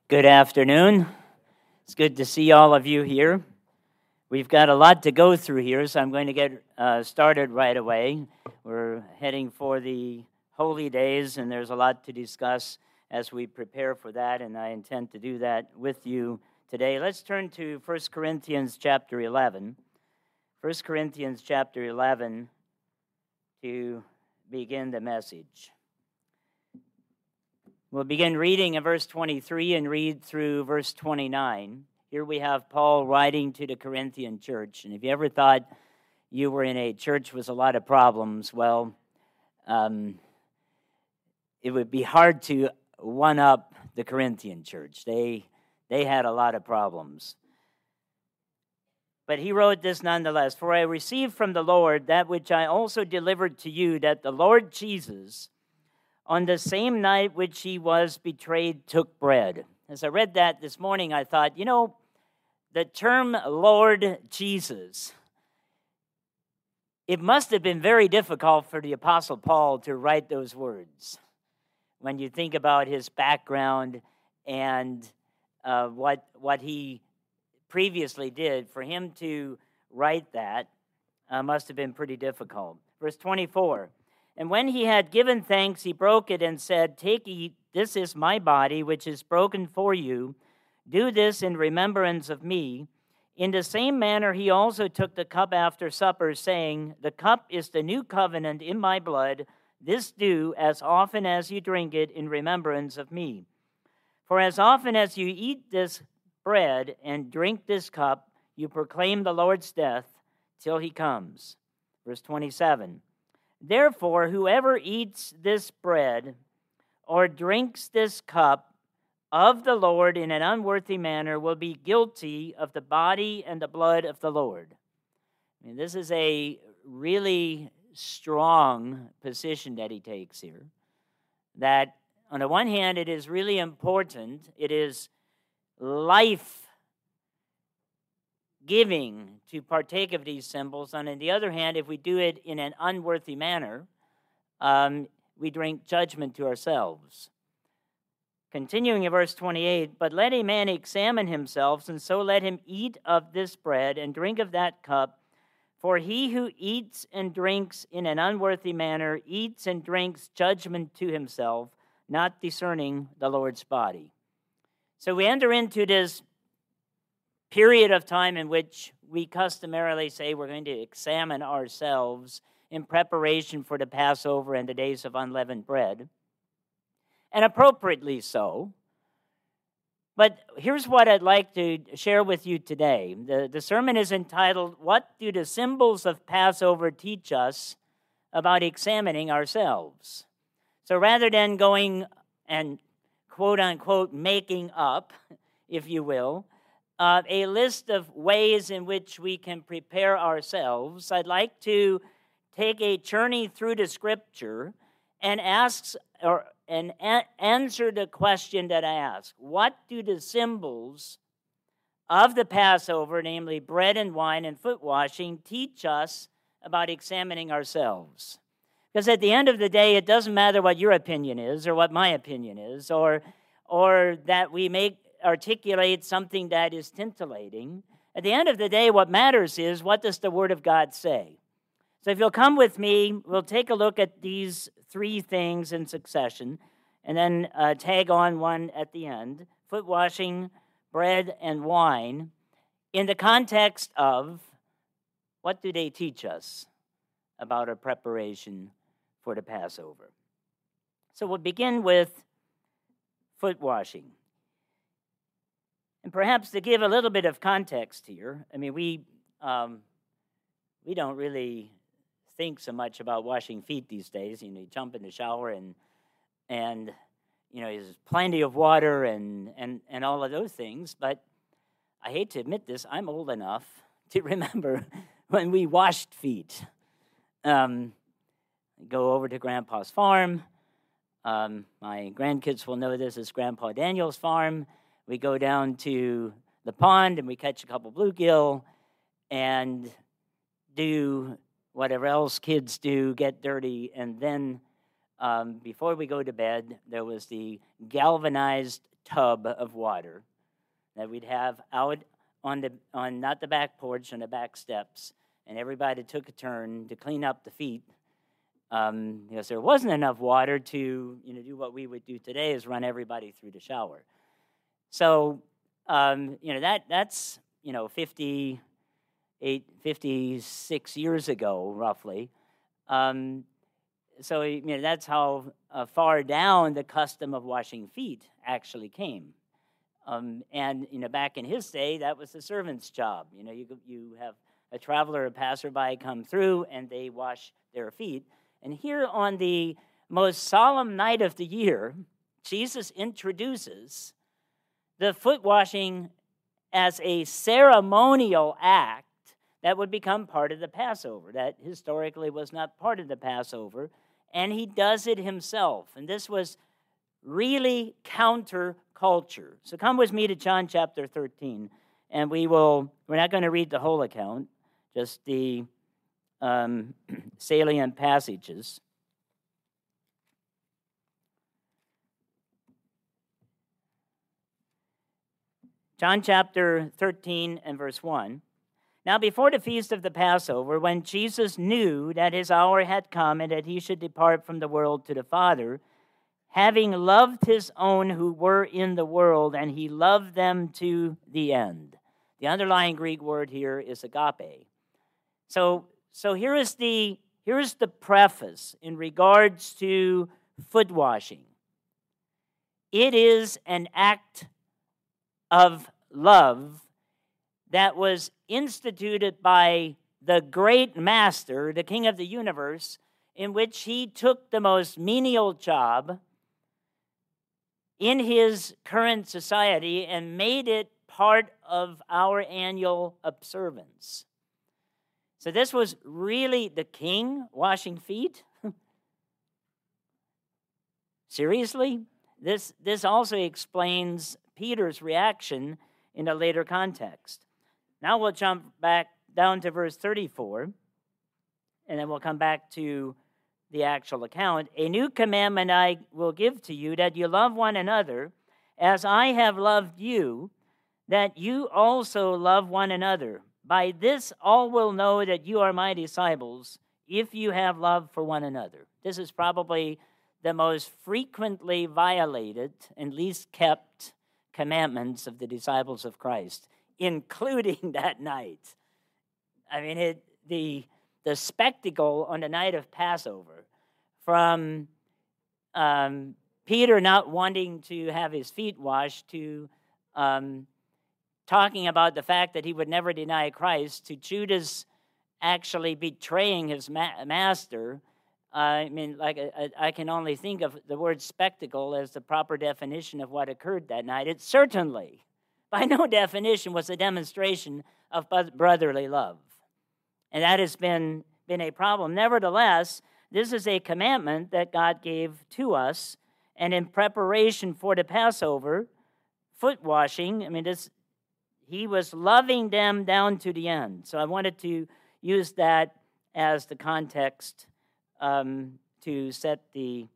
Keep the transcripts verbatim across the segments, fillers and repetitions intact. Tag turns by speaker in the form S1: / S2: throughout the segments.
S1: Good afternoon. It's good to see all of you here. We've got a lot to go through here, so I'm going to get uh, started right away. We're heading for the holy days, and there's a lot to discuss as we prepare for that, and I intend to do that with you today. Let's turn to First Corinthians chapter eleven. First Corinthians chapter eleven to begin the message. We'll begin reading in verse twenty-three and read through verse twenty-nine. Here we have Paul writing to the Corinthian church. And if you ever thought you were in a church with a lot of problems, well, um, it would be hard to one-up the Corinthian church. They, they had a lot of problems. But he wrote this nonetheless, "For I received from the Lord that which I also delivered to you, that the Lord Jesus, on the same night which he was betrayed, took bread." As I read that this morning, I thought, you know, the term Lord Jesus, it must have been very difficult for the Apostle Paul to write those words when you think about his background and uh, what, what he previously did. For him to write that uh, must have been pretty difficult. Verse twenty-four. "And when he had given thanks, he broke it and said, 'Take, eat, this is my body, which is broken for you. Do this in remembrance of me.' In the same manner he also took the cup after supper, saying, 'The cup is the new covenant in my blood. This do as often as you drink it in remembrance of me. For as often as you eat this bread and drink this cup, you proclaim the Lord's death till he comes.'" Verse twenty-seven. "Therefore, whoever eats this bread or drinks this cup of the Lord in an unworthy manner will be guilty of the body and the blood of the Lord." I mean, this is a really strong position that he takes here. That, on the one hand, it is really important. It is life giving to partake of these symbols, and on the other hand, if we do it in an unworthy manner, um, we drink judgment to ourselves. Continuing in verse twenty-eight, "But let a man examine himself, and so let him eat of this bread and drink of that cup. For he who eats and drinks in an unworthy manner eats and drinks judgment to himself, not discerning the Lord's body." So we enter into this period of time in which we customarily say we're going to examine ourselves in preparation for the Passover and the days of unleavened bread, and appropriately so. But here's what I'd like to share with you today. The, the sermon is entitled, "What Do the Symbols of Passover Teach Us About Examining Ourselves?" So rather than going and quote-unquote making up, if you will, Uh, a list of ways in which we can prepare ourselves, I'd like to take a journey through the Scripture and ask or and a- answer the question that I ask: what do the symbols of the Passover, namely bread and wine and foot washing, teach us about examining ourselves? Because at the end of the day, it doesn't matter what your opinion is or what my opinion is, or or that we make articulate something that is titillating. At the end of the day, what matters is, what does the Word of God say? So if you'll come with me, we'll take a look at these three things in succession, and then uh, tag on one at the end: foot washing, bread, and wine, in the context of what do they teach us about our preparation for the Passover. So we'll begin with foot washing. And perhaps to give a little bit of context here, I mean, we um, we don't really think so much about washing feet these days. You know, you jump in the shower and, and you know, there's plenty of water and, and, and all of those things. But I hate to admit this, I'm old enough to remember when we washed feet. Um, go over to Grandpa's farm. Um, my grandkids will know this as Grandpa Daniel's farm. We go down to the pond and we catch a couple bluegill and do whatever else kids do, get dirty, and then um, before we go to bed, there was the galvanized tub of water that we'd have out on the on not the back porch, on the back steps, and everybody took a turn to clean up the feet, um, because there wasn't enough water to, you know, do what we would do today, is run everybody through the shower. So, um, you know, that that's, you know, fifty-eight, fifty-six years ago, roughly. Um, so, you know, that's how uh, far down the custom of washing feet actually came. Um, and, you know, back in his day, that was the servant's job. You know, you you have a traveler, a passerby come through, and they wash their feet. And here on the most solemn night of the year, Jesus introduces the foot washing as a ceremonial act that would become part of the Passover, that historically was not part of the Passover, and he does it himself. And this was really counterculture. So come with me to John chapter thirteen, and we will, we're not going to read the whole account, just the um, salient passages. John chapter thirteen and verse one. Now before the feast of the Passover, when Jesus knew that his hour had come and that he should depart from the world to the Father, having loved his own who were in the world, and he loved them to the end. The underlying Greek word here is agape. So, so here is the here is the preface in regards to foot washing. It is an act of love that was instituted by the great master, the King of the universe, in which he took the most menial job in his current society and made it part of our annual observance. So this was really the king washing feet? Seriously? This, this also explains Peter's reaction in a later context. Now we'll jump back down to verse thirty-four, and then we'll come back to the actual account. A new commandment I will give to you, that you love one another as I have loved you, that you also love one another. By this all will know that you are my disciples, if you have love for one another. This is probably the most frequently violated and least kept commandments of the disciples of Christ, including that night. I mean, it, the the spectacle on the night of Passover, from um, Peter not wanting to have his feet washed, to um, talking about the fact that he would never deny Christ, to Judas actually betraying his ma- master. Uh, I mean, like I, I can only think of the word spectacle as the proper definition of what occurred that night. It certainly, by no definition, was a demonstration of brotherly love. And that has been, been a problem. Nevertheless, this is a commandment that God gave to us. And in preparation for the Passover, foot washing, I mean, this, he was loving them down to the end. So I wanted to use that as the context um, to set the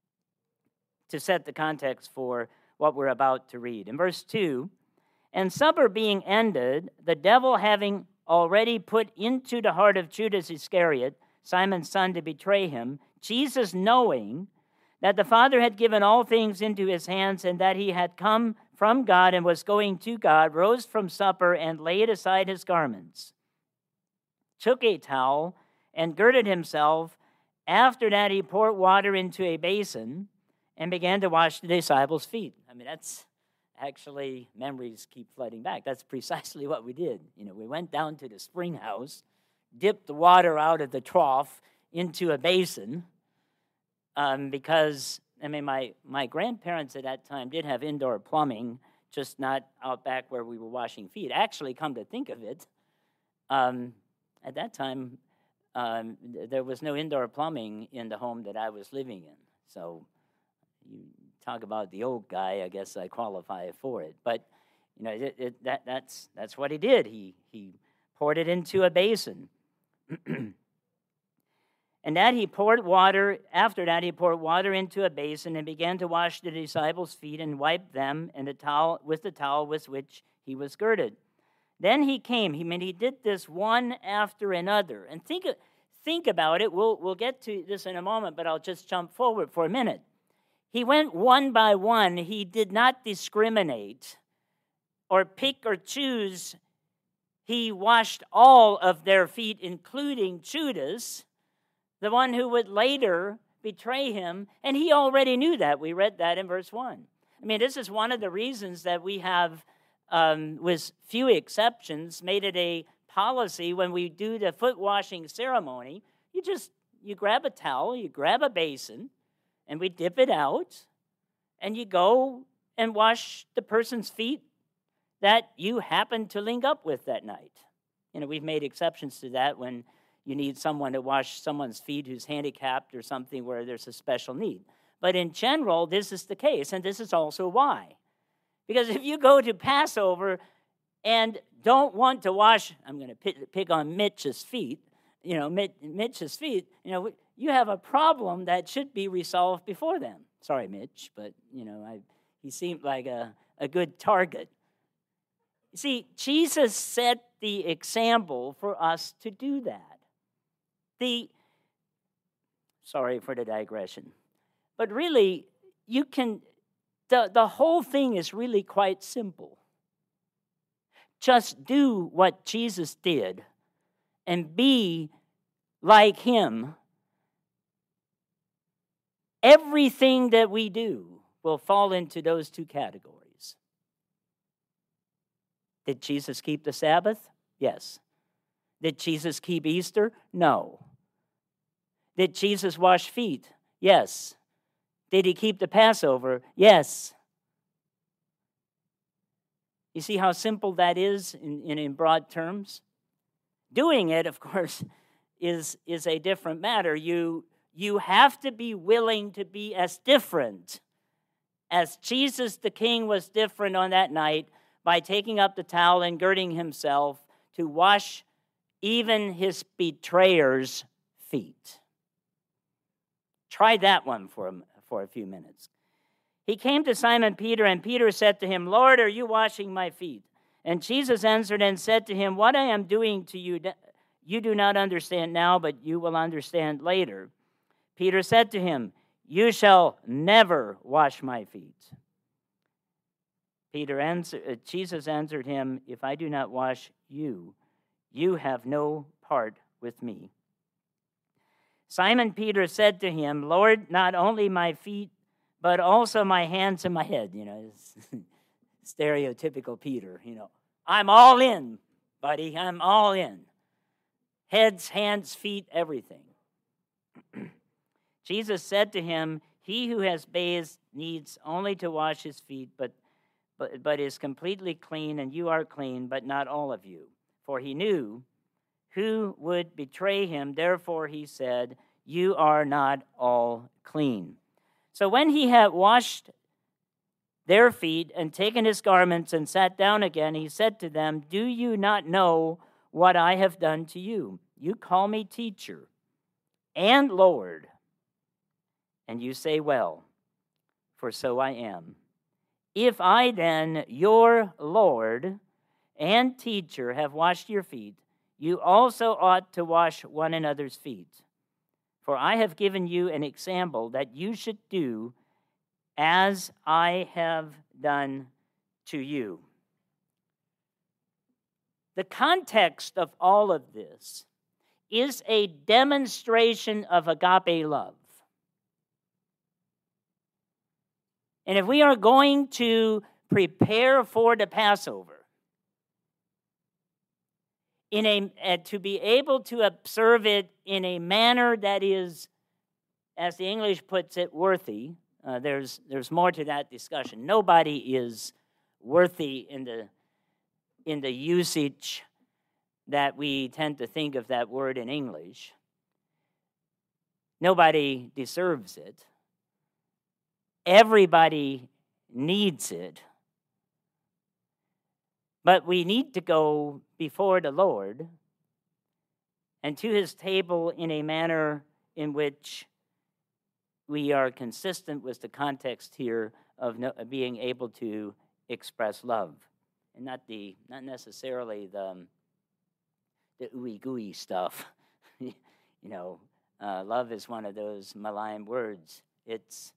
S1: to set the context for what we're about to read. In verse two, and supper being ended, the devil having already put into the heart of Judas Iscariot, Simon's son, to betray him, Jesus, knowing that the Father had given all things into his hands, and that he had come from God and was going to God, rose from supper and laid aside his garments, took a towel and girded himself. After that, he poured water into a basin and began to wash the disciples' feet. I mean, that's actually, memories keep flooding back. That's precisely what we did. You know, we went down to the spring house, dipped the water out of the trough into a basin, um, because, I mean, my, my grandparents at that time did have indoor plumbing, just not out back where we were washing feet. Actually, come to think of it, um, at that time, um, there was no indoor plumbing in the home that I was living in. So you talk about the old guy, I guess I qualify for it. But, you know, it, it, that, that's that's what he did. He, he poured it into a basin. And that he poured water, after that he poured water into a basin and began to wash the disciples' feet and wipe them in the towel, with the towel with which he was girded. Then he came. He I mean he did this one after another. And think think about it. We'll we'll get to this in a moment, but I'll just jump forward for a minute. He went one by one. He did not discriminate or pick or choose. He washed all of their feet, including Judas, the one who would later betray him, and he already knew that. We read that in verse one. I mean, this is one of the reasons that we have, um, with few exceptions, made it a policy when we do the foot washing ceremony. You just, you grab a towel, you grab a basin, and we dip it out, and you go and wash the person's feet that you happen to link up with that night. You know, we've made exceptions to that when you need someone to wash someone's feet who's handicapped or something where there's a special need. But in general, this is the case, and this is also why. Because if you go to Passover and don't want to wash, I'm going to pick on Mitch's feet, you know, Mitch's feet, you know, you have a problem that should be resolved before then. Sorry, Mitch, but, you know, I, he seemed like a, a good target. You see, Jesus set the example for us to do that. The, sorry for the digression, but really, you can, the, the whole thing is really quite simple. Just do what Jesus did and be like him. Everything that we do will fall into those two categories. Did Jesus keep the Sabbath? Yes. Did Jesus keep Easter? No. Did Jesus wash feet? Yes. Did he keep the Passover? Yes. You see how simple that is in, in, in broad terms? Doing it, of course, is, is a different matter. You, you have to be willing to be as different as Jesus the King was different on that night by taking up the towel and girding himself to wash even his betrayer's feet. Try that one for a, for a few minutes. He came to Simon Peter, and Peter said to him, Lord, are you washing my feet? And Jesus answered and said to him, what I am doing to you, you do not understand now, but you will understand later. Peter said to him, you shall never wash my feet. Peter answered, uh, Jesus answered him, if I do not wash you, you have no part with me. Simon Peter said to him, Lord, not only my feet, but also my hands and my head. You know, stereotypical Peter, you know. I'm all in, buddy. I'm all in. Heads, hands, feet, everything. Jesus said to him, he who has bathed needs only to wash his feet, but, but, but is completely clean, and you are clean, but not all of you. For he knew who would betray him. Therefore he said, you are not all clean. So when he had washed their feet and taken his garments and sat down again, he said to them, do you not know what I have done to you? You call me teacher and Lord, and you say, well, for so I am. If I then, your Lord and teacher, have washed your feet, you also ought to wash one another's feet. For I have given you an example that you should do as I have done to you. The context of all of this is a demonstration of agape love. And if we are going to prepare for the Passover, in a uh, to be able to observe it in a manner that is, as the English puts it, worthy. Uh, there's there's more to that discussion. Nobody is worthy in the in the usage that we tend to think of that word in English. Nobody deserves it. Everybody needs it. But we need to go before the Lord and to his table in a manner in which we are consistent with the context here of no, being able to express love, and not the not necessarily the um, the ooey gooey stuff. you know, uh, love is one of those malign words. It's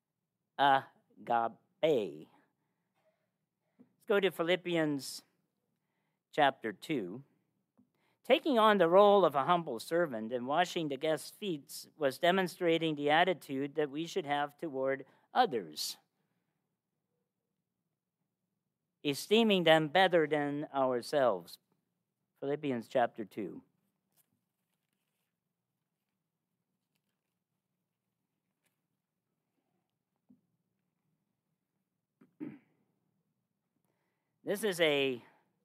S1: agape. Let's go to Philippians chapter two. Taking on the role of a humble servant and washing the guests' feet was demonstrating the attitude that we should have toward others, esteeming them better than ourselves. Philippians chapter two. This is a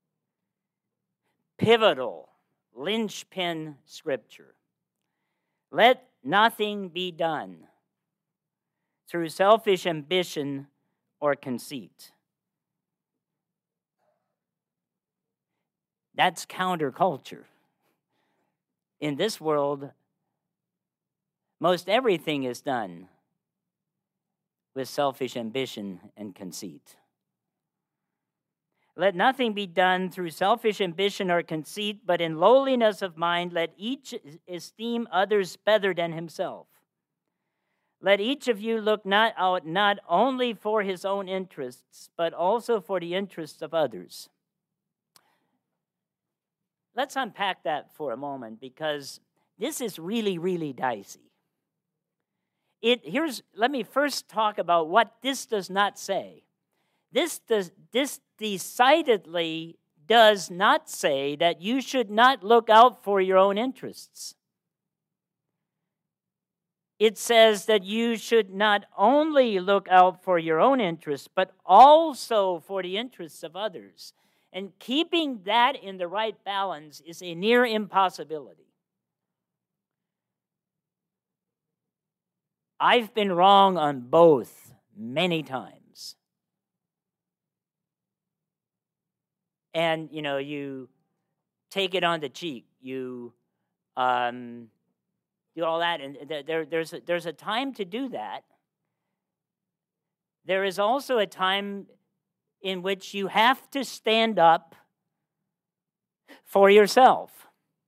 S1: pivotal linchpin scripture. Let nothing be done through selfish ambition or conceit. That's counterculture. In this world, most everything is done with selfish ambition and conceit. Let nothing be done through selfish ambition or conceit, but in lowliness of mind, let each esteem others better than himself. Let each of you look not out not only for his own interests, but also for the interests of others. Let's unpack that for a moment, because this is really, really dicey. It here's let me first talk about what this does not say. This does this decidedly does not say that you should not look out for your own interests. It says that you should not only look out for your own interests, but also for the interests of others. And keeping that in the right balance is a near impossibility. I've been wrong on both many times. And, you know, you take it on the cheek. You um, do all that. And there, there's, a, there's a time to do that. There is also a time in which you have to stand up for yourself.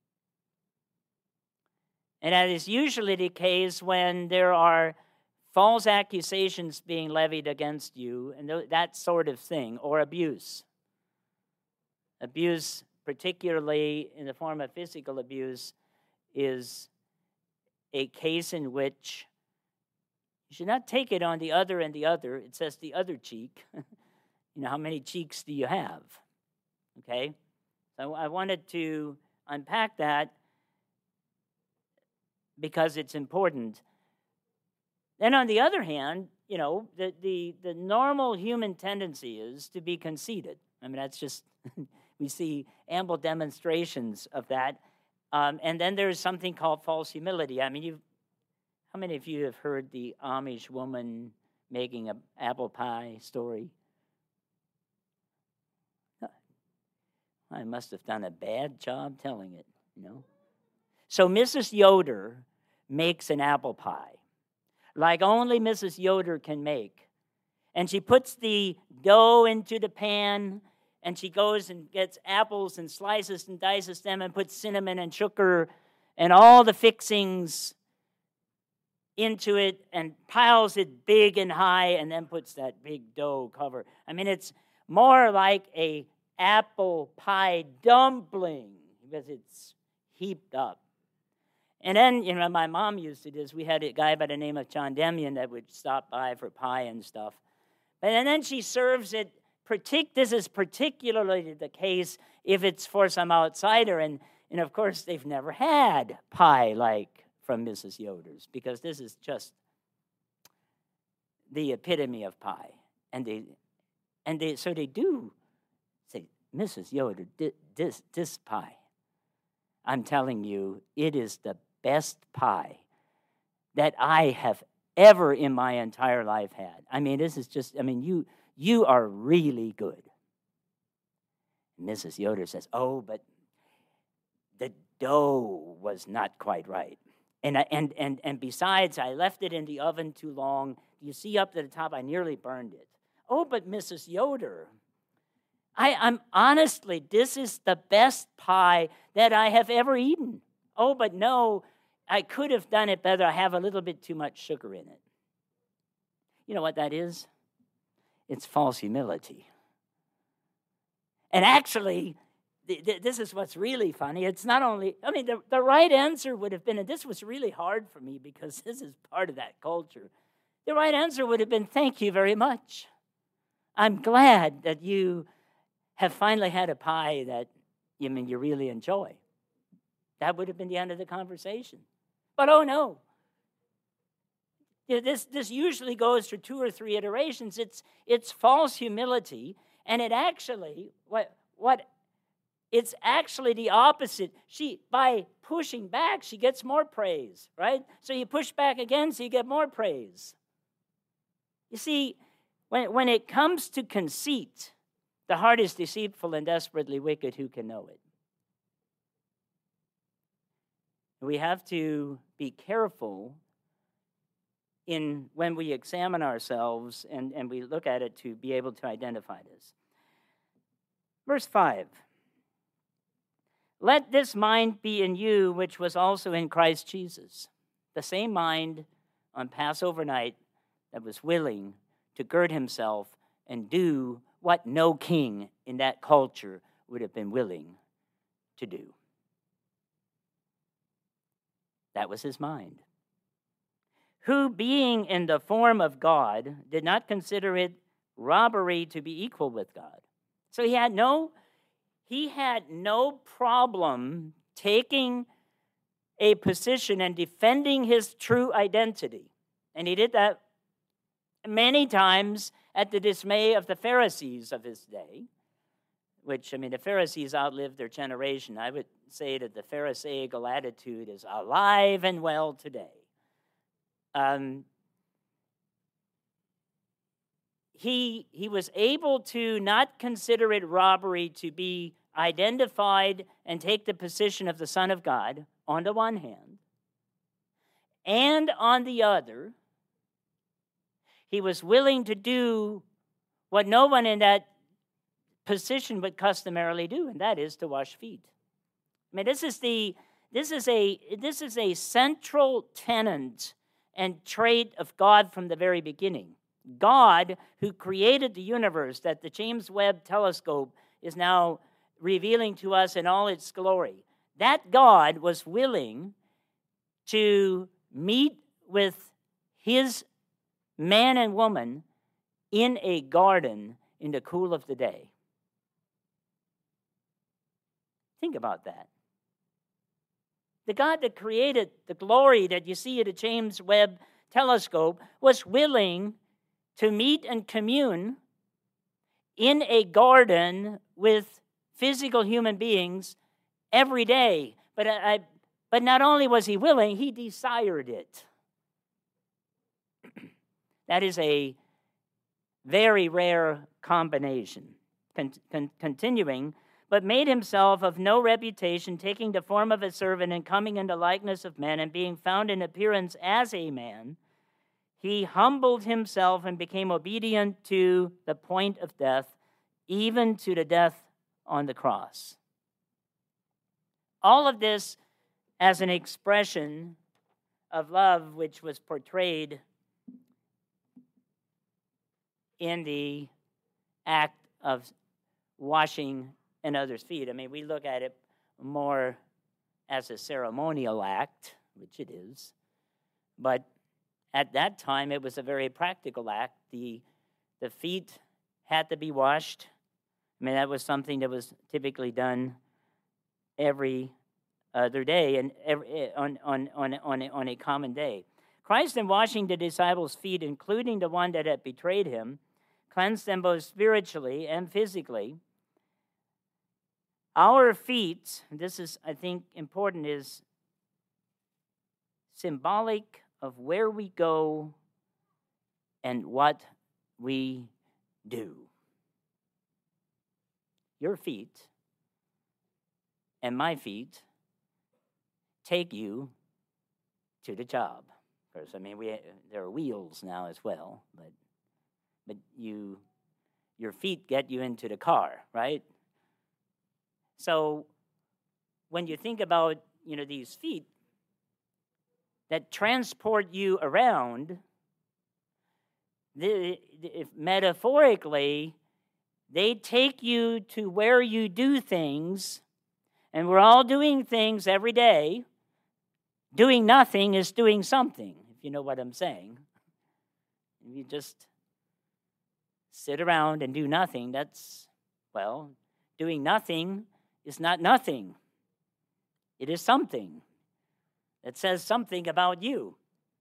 S1: And that is usually the case when there are false accusations being levied against you and that sort of thing, or abuse. Abuse, particularly in the form of physical abuse, is a case in which you should not take it on the other and the other. It says the other cheek. You know, how many cheeks do you have? Okay? So I wanted to unpack that because it's important. Then on the other hand, you know, the, the, the normal human tendency is to be conceited. I mean, that's just, we see ample demonstrations of that. Um, and then there's something called false humility. I mean, you, how many of you have heard the Amish woman making an apple pie story? I must have done a bad job telling it, you know. So Missus Yoder makes an apple pie, like only Missus Yoder can make. And she puts the dough into the pan, and she goes and gets apples and slices and dices them and puts cinnamon and sugar and all the fixings into it and piles it big and high and then puts that big dough cover. I mean, it's more like a apple pie dumpling because it's heaped up. And then, you know, my mom used to do this. We had a guy by the name of John Demian that would stop by for pie and stuff. But and then she serves it, partic- this is particularly the case if it's for some outsider. And, and of course, they've never had pie like from Missus Yoder's, because this is just the epitome of pie. And they, and they, so they do say, Missus Yoder, this, this pie, I'm telling you, it is the best pie that I have ever in my entire life had. I mean, this is just, I mean, you you are really good. Missus Yoder says, oh, but the dough was not quite right. And, I, and, and, and besides, I left it in the oven too long. You see up to the top, I nearly burned it. Oh, but Missus Yoder, I, I'm honestly, this is the best pie that I have ever eaten. Oh, but no, I could have done it better. I have a little bit too much sugar in it. You know what that is? It's false humility. And actually, th- th- this is what's really funny. It's not only, I mean, the, the right answer would have been, and this was really hard for me because this is part of that culture. The right answer would have been, thank you very much. I'm glad that you have finally had a pie that you mean you really enjoy. That would have been the end of the conversation. But oh no. This, this usually goes through two or three iterations. It's, it's false humility, and it actually, what, what, it's actually the opposite. She, by pushing back, she gets more praise, right? So you push back again, so you get more praise. You see, when, when it comes to conceit, the heart is deceitful and desperately wicked. Who can know it? We have to be careful in when we examine ourselves and, and we look at it to be able to identify this. Verse five. Let this mind be in you, which was also in Christ Jesus. The same mind on Passover night that was willing to gird himself and do what no king in that culture would have been willing to do. That was his mind. Who, being in the form of God, did not consider it robbery to be equal with God. So he had no, he had no problem taking a position and defending his true identity. And he did that many times at the dismay of the Pharisees of his day, which, I mean, the Pharisees outlived their generation. I would say that the Pharisaical attitude is alive and well today. Um, he, he was able to not consider it robbery to be identified and take the position of the Son of God on the one hand, and on the other, he was willing to do what no one in that position would customarily do, and that is to wash feet. I mean, this is the this is a this is a central tenet and trait of God from the very beginning. God, who created the universe that the James Webb Telescope is now revealing to us in all its glory, that God was willing to meet with his man and woman in a garden in the cool of the day. Think about that. The God that created the glory that you see at the James Webb Telescope was willing to meet and commune in a garden with physical human beings every day. But I, but not only was he willing, he desired it. That is a very rare combination. Con- con- continuing, but made himself of no reputation, taking the form of a servant and coming in the likeness of men, and being found in appearance as a man, he humbled himself and became obedient to the point of death, even to the death on the cross. All of this as an expression of love which was portrayed in the act of washing another's feet. I mean, we look at it more as a ceremonial act, which it is, but at that time it was a very practical act. The, the feet had to be washed. I mean, that was something that was typically done every other day and every, on, on, on, on, a, on a common day. Christ, in washing the disciples' feet, including the one that had betrayed him, cleansed them both spiritually and physically. Our feet, this is, I think, important, is symbolic of where we go and what we do. Your feet and my feet take you to the job. Of course, I mean, we there are wheels now as well, but but you your feet get you into the car, right? So when you think about, you know, these feet that transport you around, the, if metaphorically, they take you to where you do things, and we're all doing things every day. Doing nothing is doing something, if you know what I'm saying. If you just sit around and do nothing, that's, well, doing nothing is not nothing. It is something. It says something about you.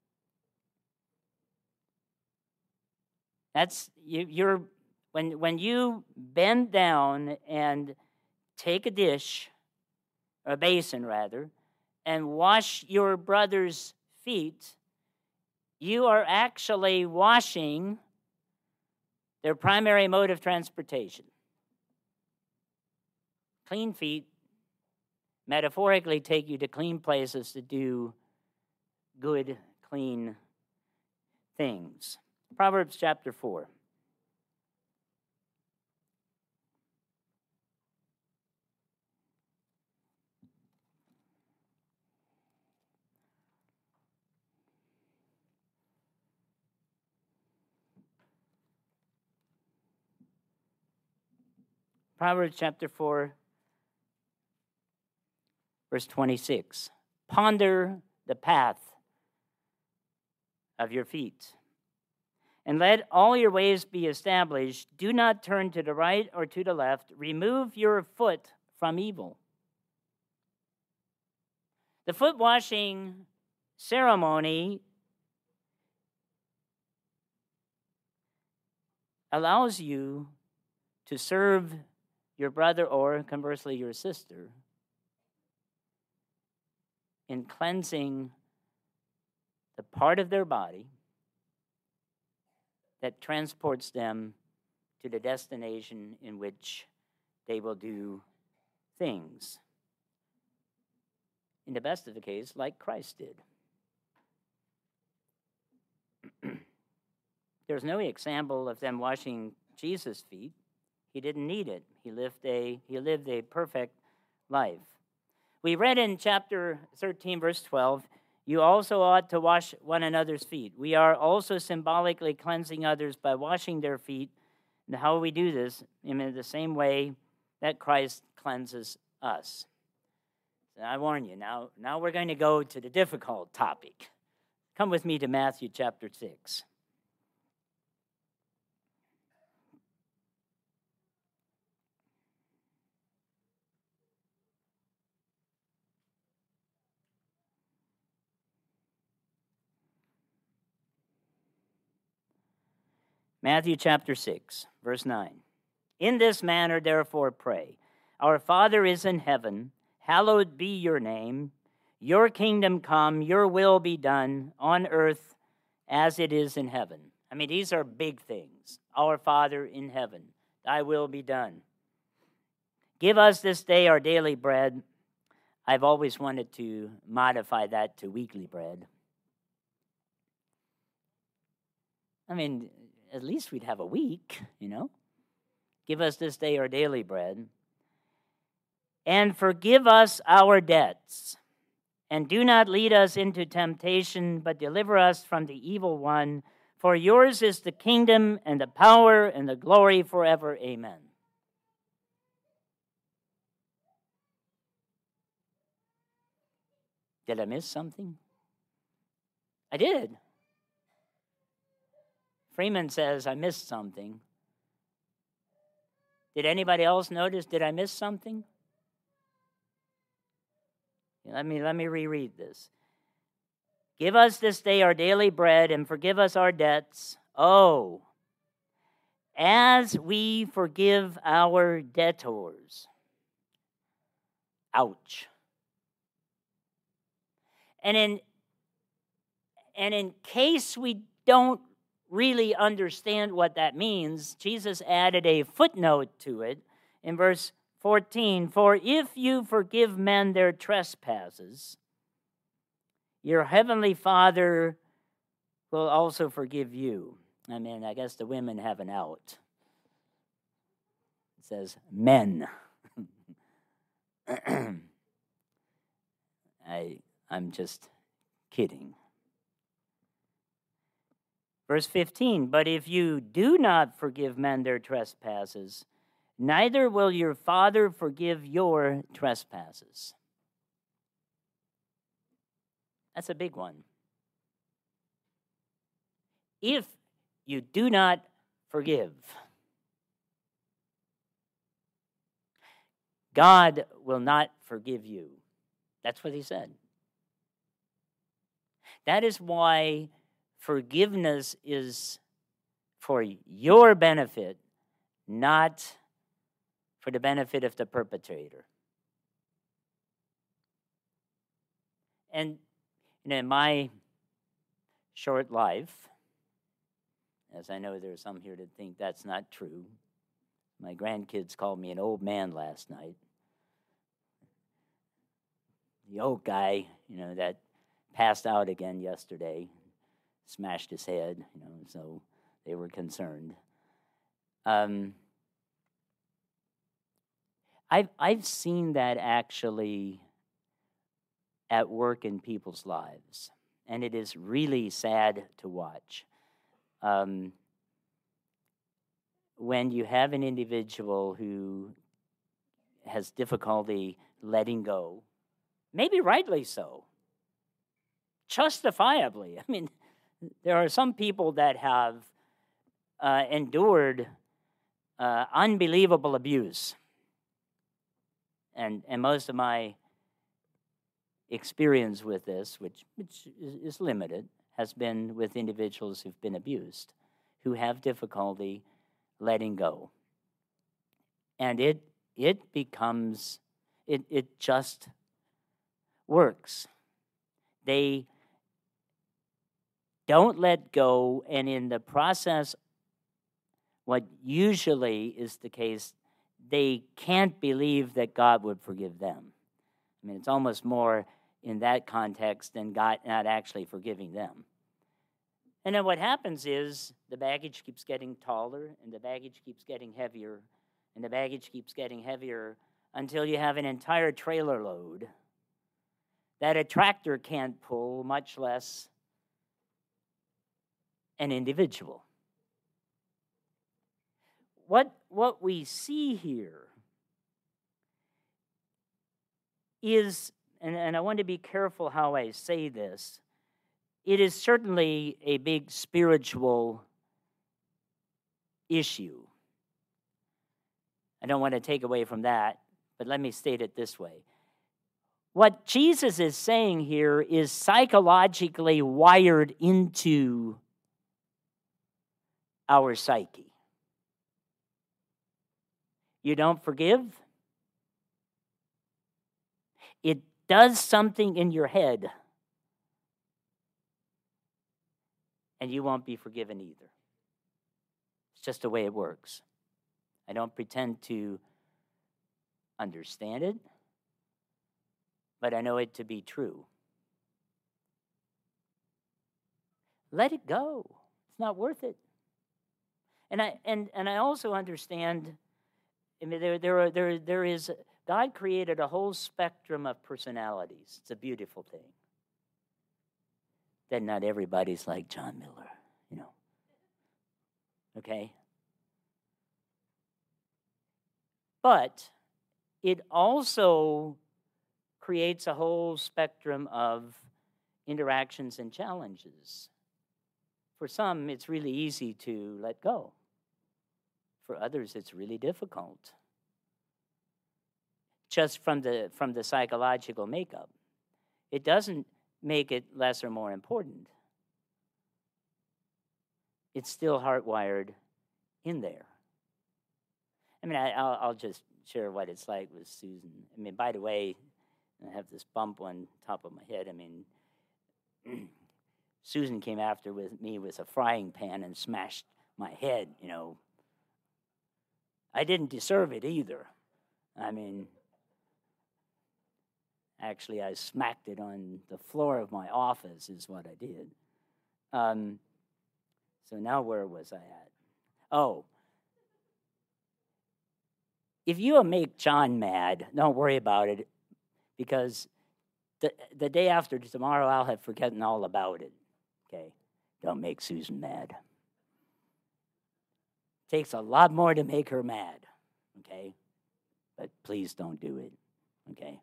S1: That's you, you're when when you bend down and take a dish, or a basin rather, and wash your brother's feet, you are actually washing their primary mode of transportation. Clean feet metaphorically take you to clean places to do good, clean things. Proverbs chapter four. Proverbs chapter four, verse twenty-six. Ponder the path of your feet, and let all your ways be established. Do not turn to the right or to the left. Remove your foot from evil. The foot washing ceremony allows you to serve your brother, or conversely your sister, in cleansing the part of their body that transports them to the destination in which they will do things. In the best of the case, like Christ did. There's no example of them washing Jesus' feet. He didn't need it. He lived a he lived a perfect life. We read in chapter thirteen, verse twelve, you also ought to wash one another's feet. We are also symbolically cleansing others by washing their feet. And how we do this? In the same way that Christ cleanses us. So I warn you, now, now we're going to go to the difficult topic. Come with me to Matthew chapter six. Matthew chapter six, verse nine. In this manner, therefore, pray. Our Father is in heaven, hallowed be your name. Your kingdom come, your will be done on earth as it is in heaven. I mean, these are big things. Our Father in heaven, thy will be done. Give us this day our daily bread. I've always wanted to modify that to weekly bread. I mean, at least we'd have a week, you know. Give us this day our daily bread. And forgive us our debts. And do not lead us into temptation, but deliver us from the evil one. For yours is the kingdom and the power and the glory forever. Amen. Did I miss something? I did. Freeman says, I missed something. Did anybody else notice, did I miss something? Let me, let me reread this. Give us this day our daily bread, and forgive us our debts. Oh, as we forgive our debtors. Ouch. And in, and in case we don't really understand what that means, Jesus added a footnote to it in verse fourteen. For if you forgive men their trespasses, your heavenly Father will also forgive you. I mean, I guess the women have an out. It says, men. I, I'm just kidding. Verse fifteen, but if you do not forgive men their trespasses, neither will your Father forgive your trespasses. That's a big one. If you do not forgive, God will not forgive you. That's what he said. That is why forgiveness is for your benefit, not for the benefit of the perpetrator. And you know, in my short life, as I know there are some here that think that's not true, my grandkids called me an old man last night. The old guy, you know, that passed out again yesterday, smashed his head, you know, so they were concerned. Um, I've I've seen that actually at work in people's lives, and it is really sad to watch. Um, when you have an individual who has difficulty letting go, maybe rightly so, justifiably. I mean, there are some people that have uh, endured uh, unbelievable abuse. And, and most of my experience with this, which, which is, is limited, has been with individuals who've been abused, who have difficulty letting go. And it it becomes, it it just works. They don't let go, and in the process, what usually is the case, they can't believe that God would forgive them. I mean, it's almost more in that context than God not actually forgiving them. And then what happens is the baggage keeps getting taller, and the baggage keeps getting heavier, and the baggage keeps getting heavier until you have an entire trailer load that a tractor can't pull, much less an individual. What, what we see here is, and, and I want to be careful how I say this, it is certainly a big spiritual issue. I don't want to take away from that, but let me state it this way. What Jesus is saying here is psychologically wired into our psyche. You don't forgive? It does something in your head, and you won't be forgiven either. It's just the way it works. I don't pretend to understand it, but I know it to be true. Let it go. It's not worth it. And I and, and I also understand, I mean, there there are, there there is God created a whole spectrum of personalities. It's a beautiful thing. That not everybody's like John Miller, you know. Okay? But it also creates a whole spectrum of interactions and challenges. For some, it's really easy to let go. For others, it's really difficult. Just from the from the psychological makeup. It doesn't make it less or more important. It's still hardwired in there. I mean, I, I'll, I'll just share what it's like with Susan. I mean, by the way, I have this bump on top of my head. I mean, Susan came after with me with a frying pan and smashed my head, you know. I didn't deserve it either. I mean, Actually, I smacked it on the floor of my office is what I did. Um, so now where was I at? Oh. If you make John mad, don't worry about it, because the, the day after tomorrow, I'll have forgotten all about it, okay? Don't make Susan mad. Takes a lot more to make her mad, okay? But please don't do it, okay?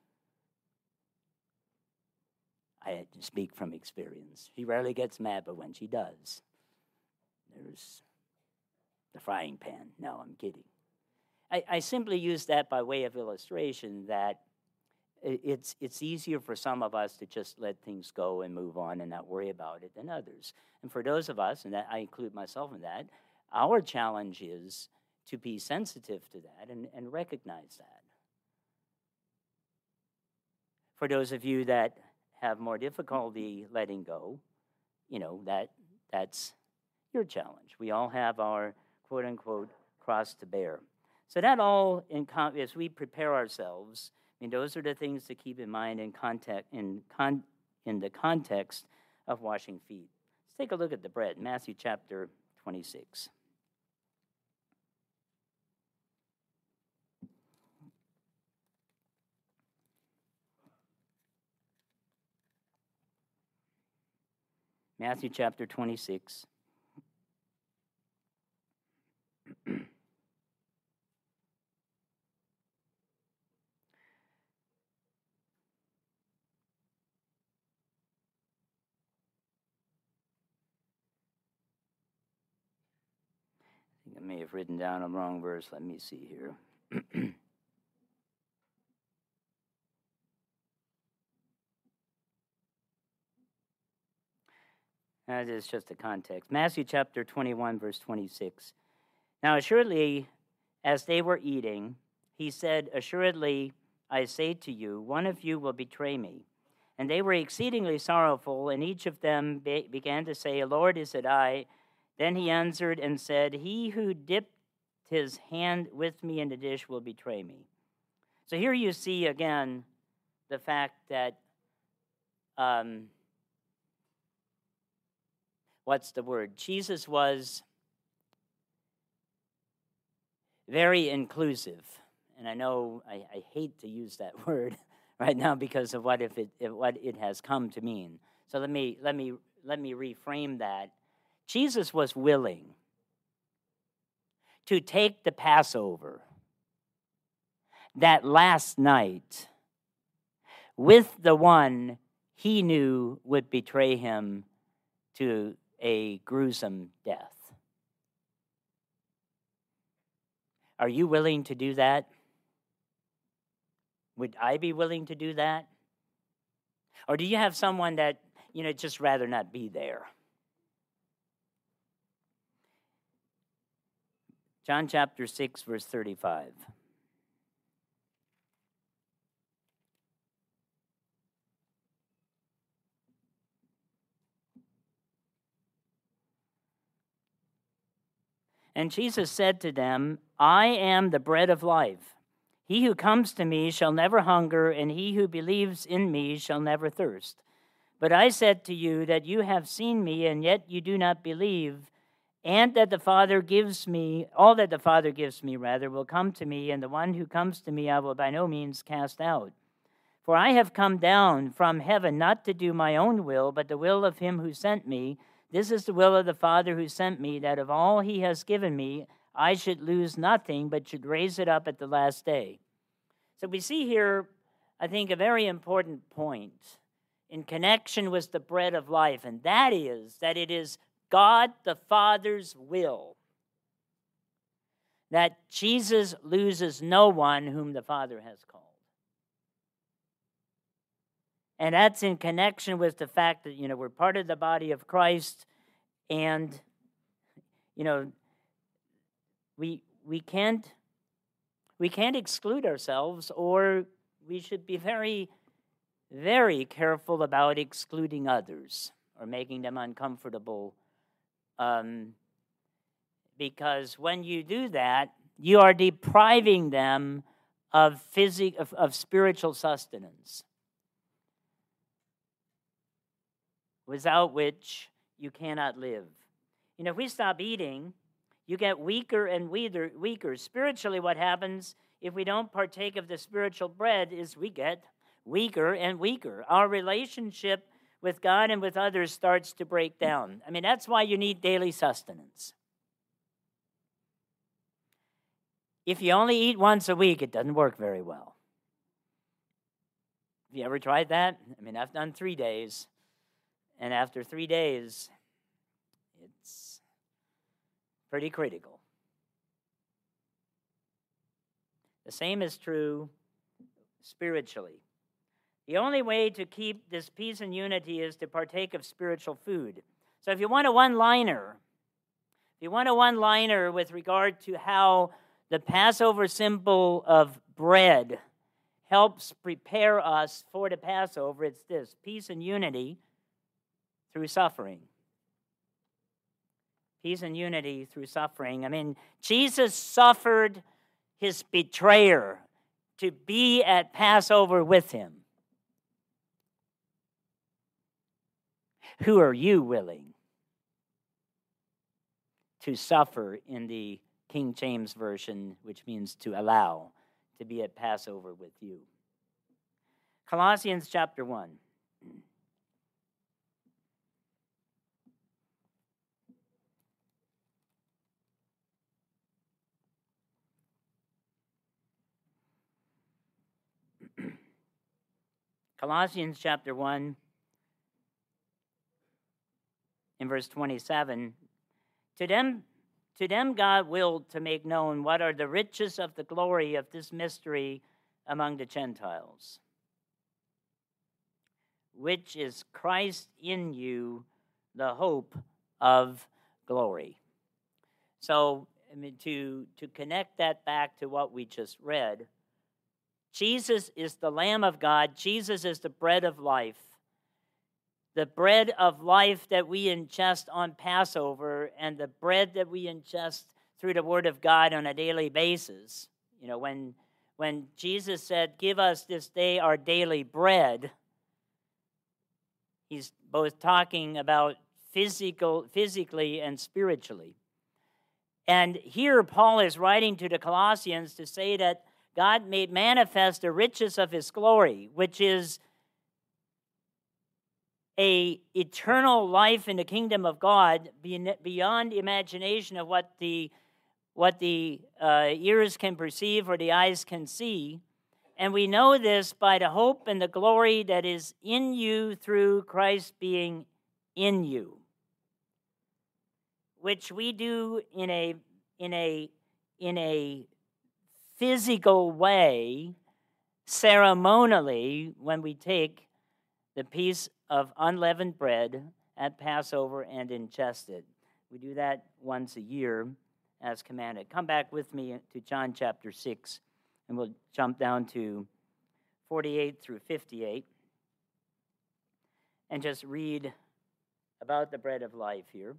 S1: I had to speak from experience. She rarely gets mad, but when she does, there's the frying pan. No, I'm kidding. I, I simply use that by way of illustration that it's it's easier for some of us to just let things go and move on and not worry about it than others. And for those of us, and that I include myself in that, our challenge is to be sensitive to that and, and recognize that. For those of you that have more difficulty letting go, you know, that that's your challenge. We all have our quote-unquote cross to bear. So that all, in con- as we prepare ourselves, I mean, those are the things to keep in mind in context in con- in the context of washing feet. Let's take a look at the bread, Matthew chapter twenty-six. Matthew chapter twenty-six. I think I may have written down a wrong verse. Let me see here. That is just the context. Matthew chapter twenty-one, verse twenty-six. Now, assuredly, as they were eating, he said, assuredly, I say to you, one of you will betray me. And they were exceedingly sorrowful, and each of them be- began to say, Lord, is it I? Then he answered and said, he who dipped his hand with me in the dish will betray me. So here you see again the fact that, um, what's the word? Jesus was very inclusive. And I know I, I hate to use that word right now because of what if it if what it has come to mean. So let me let me let me reframe that. Jesus was willing to take the Passover that last night with the one he knew would betray him to a gruesome death. Are you willing to do that? Would I be willing to do that? Or do you have someone that, you know, just rather not be there? John chapter six, verse thirty-five. And Jesus said to them, I am the bread of life. He who comes to me shall never hunger, and he who believes in me shall never thirst. But I said to you that you have seen me, and yet you do not believe, and that the Father gives me, all that the Father gives me, rather, will come to me, and the one who comes to me I will by no means cast out. For I have come down from heaven not to do my own will, but the will of him who sent me. This is the will of the Father who sent me, that of all he has given me, I should lose nothing, but should raise it up at the last day. So we see here, I think, a very important point in connection with the bread of life, and that is that it is God the Father's will that Jesus loses no one whom the Father has called. And that's in connection with the fact that, you know, we're part of the body of Christ, and, you know, we we can't we can't exclude ourselves, or we should be very, very careful about excluding others or making them uncomfortable. Um, because when you do that, you are depriving them of physic of, of spiritual sustenance. without which you cannot live. You know, if we stop eating, you get weaker and weaker. weaker. Spiritually, what happens if we don't partake of the spiritual bread is we get weaker and weaker. Our relationship with God and with others starts to break down. I mean, that's why you need daily sustenance. If you only eat once a week, it doesn't work very well. Have you ever tried that? I mean, I've done three days, and after three days, it's pretty critical. The same is true spiritually. The only way to keep this peace and unity is to partake of spiritual food. So if you want a one-liner, if you want a one-liner with regard to how the Passover symbol of bread helps prepare us for the Passover, it's this: peace and unity through suffering. Peace and unity through suffering. I mean, Jesus suffered his betrayer to be at Passover with him. Who are you willing to suffer in the King James Version, which means to allow, to be at Passover with you? Colossians chapter one. Colossians chapter one, in verse twenty-seven, to them, to them God willed to make known what are the riches of the glory of this mystery among the Gentiles, which is Christ in you, the hope of glory. So, I mean, to, to connect that back to what we just read, Jesus is the Lamb of God. Jesus is the bread of life. The bread of life that we ingest on Passover and the bread that we ingest through the Word of God on a daily basis. You know, when, when Jesus said, "Give us this day our daily bread," he's both talking about physical, physically and spiritually. And here Paul is writing to the Colossians to say that God made manifest the riches of his glory, which is a eternal life in the kingdom of God beyond the imagination of what the what the uh, ears can perceive or the eyes can see. And we know this by the hope and the glory that is in you through Christ being in you, which we do in a in a in a physical way, ceremonially, when we take the piece of unleavened bread at Passover and ingest it. We do that once a year as commanded. Come back with me to John chapter six, and we'll jump down to forty-eight through fifty-eight and just read about the bread of life here.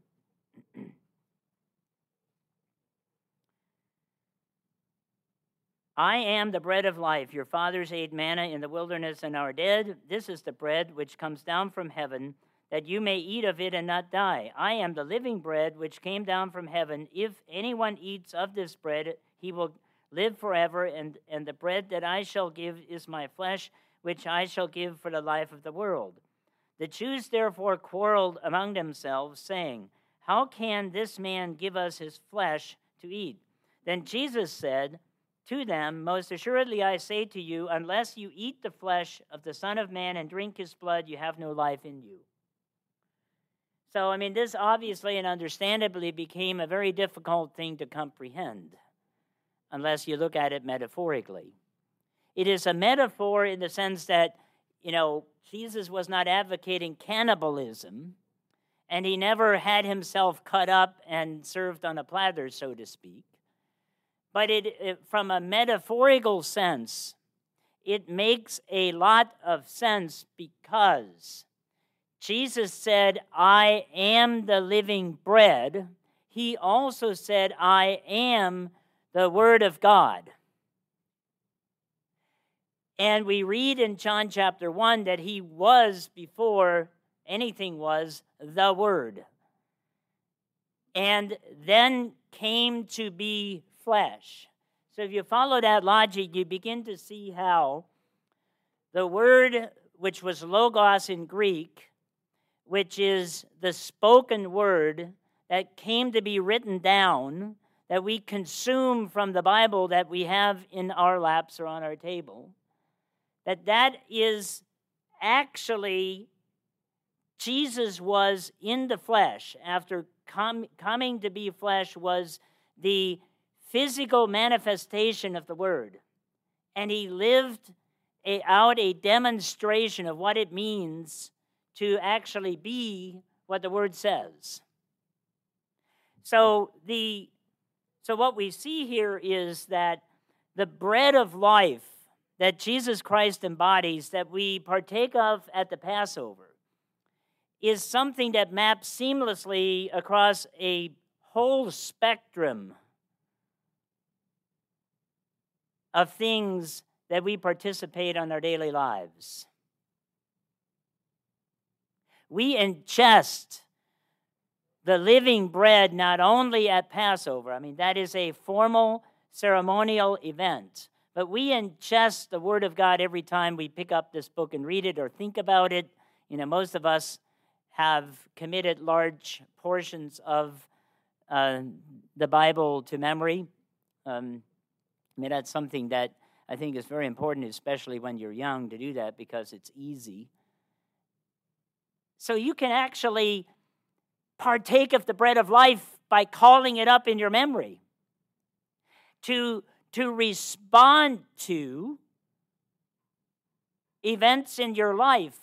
S1: I am the bread of life. Your fathers ate manna in the wilderness and are dead. This is the bread which comes down from heaven, that you may eat of it and not die. I am the living bread which came down from heaven. If anyone eats of this bread, he will live forever, and, and the bread that I shall give is my flesh, which I shall give for the life of the world. The Jews therefore quarreled among themselves, saying, How can this man give us his flesh to eat? Then Jesus said to them, Most assuredly I say to you, unless you eat the flesh of the Son of Man and drink his blood, you have no life in you. So, I mean, this obviously and understandably became a very difficult thing to comprehend, unless you look at it metaphorically. It is a metaphor in the sense that, you know, Jesus was not advocating cannibalism, and he never had himself cut up and served on a platter, so to speak. But it, it, from a metaphorical sense, it makes a lot of sense because Jesus said, I am the living bread. He also said, I am the Word of God. And we read in John chapter one that he was before anything was the Word. And then came to be flesh. So if you follow that logic, you begin to see how the word, which was logos in Greek, which is the spoken word that came to be written down, that we consume from the Bible that we have in our laps or on our table, that that is actually Jesus was in the flesh. After com- coming to be flesh was the physical manifestation of the Word. And he lived a, out a demonstration of what it means to actually be what the Word says. So the so what we see here is that the bread of life that Jesus Christ embodies, that we partake of at the Passover, is something that maps seamlessly across a whole spectrum of things that we participate in our daily lives. We ingest the living bread not only at Passover, I mean, that is a formal ceremonial event, but we ingest the Word of God every time we pick up this book and read it or think about it. You know, most of us have committed large portions of uh, the Bible to memory. Um, I mean, that's something that I think is very important, especially when you're young, to do that because it's easy. So you can actually partake of the bread of life by calling it up in your memory. To, to respond to events in your life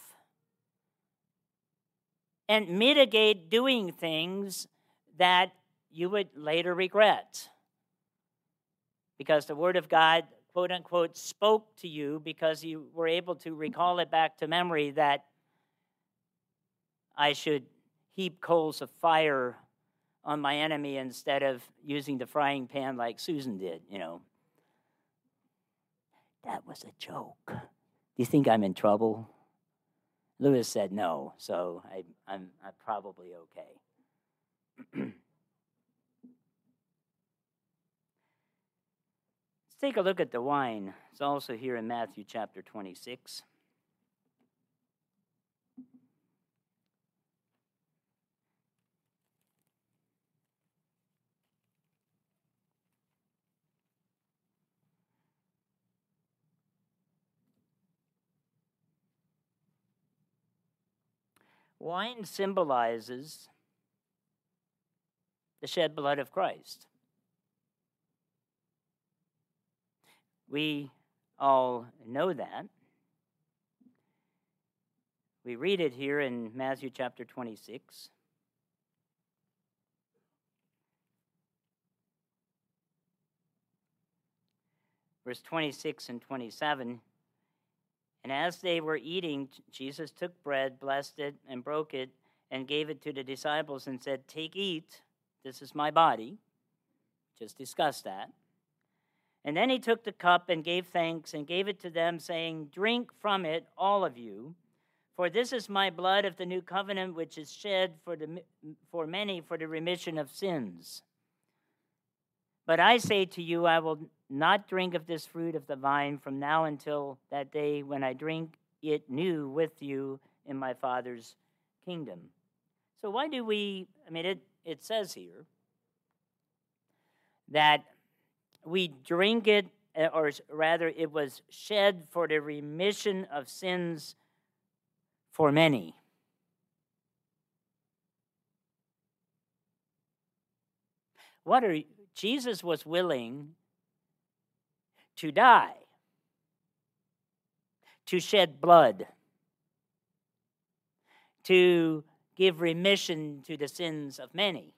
S1: and mitigate doing things that you would later regret. Because the Word of God, quote unquote, spoke to you because you were able to recall it back to memory that I should heap coals of fire on my enemy instead of using the frying pan like Susan did, you know. That was a joke. Do you think I'm in trouble? Lewis said no, so I, I'm, I'm probably okay. Let's take a look at the wine. It's also here in Matthew chapter twenty-six. Wine symbolizes the shed blood of Christ. We all know that. We read it here in Matthew chapter twenty-six. Verse twenty-six and twenty-seven. And as they were eating, Jesus took bread, blessed it, and broke it, and gave it to the disciples and said, "Take, eat, this is my body." Just discussed that. And then he took the cup and gave thanks and gave it to them, saying, "Drink from it, all of you, for this is my blood of the new covenant, which is shed for, the, for many for the remission of sins. But I say to you, I will not drink of this fruit of the vine from now until that day when I drink it new with you in my Father's kingdom." So why do we, I mean, it, it says here that we drink it, or rather it was shed for the remission of sins for many. What are Jesus was willing to die, to shed blood, to give remission to the sins of many.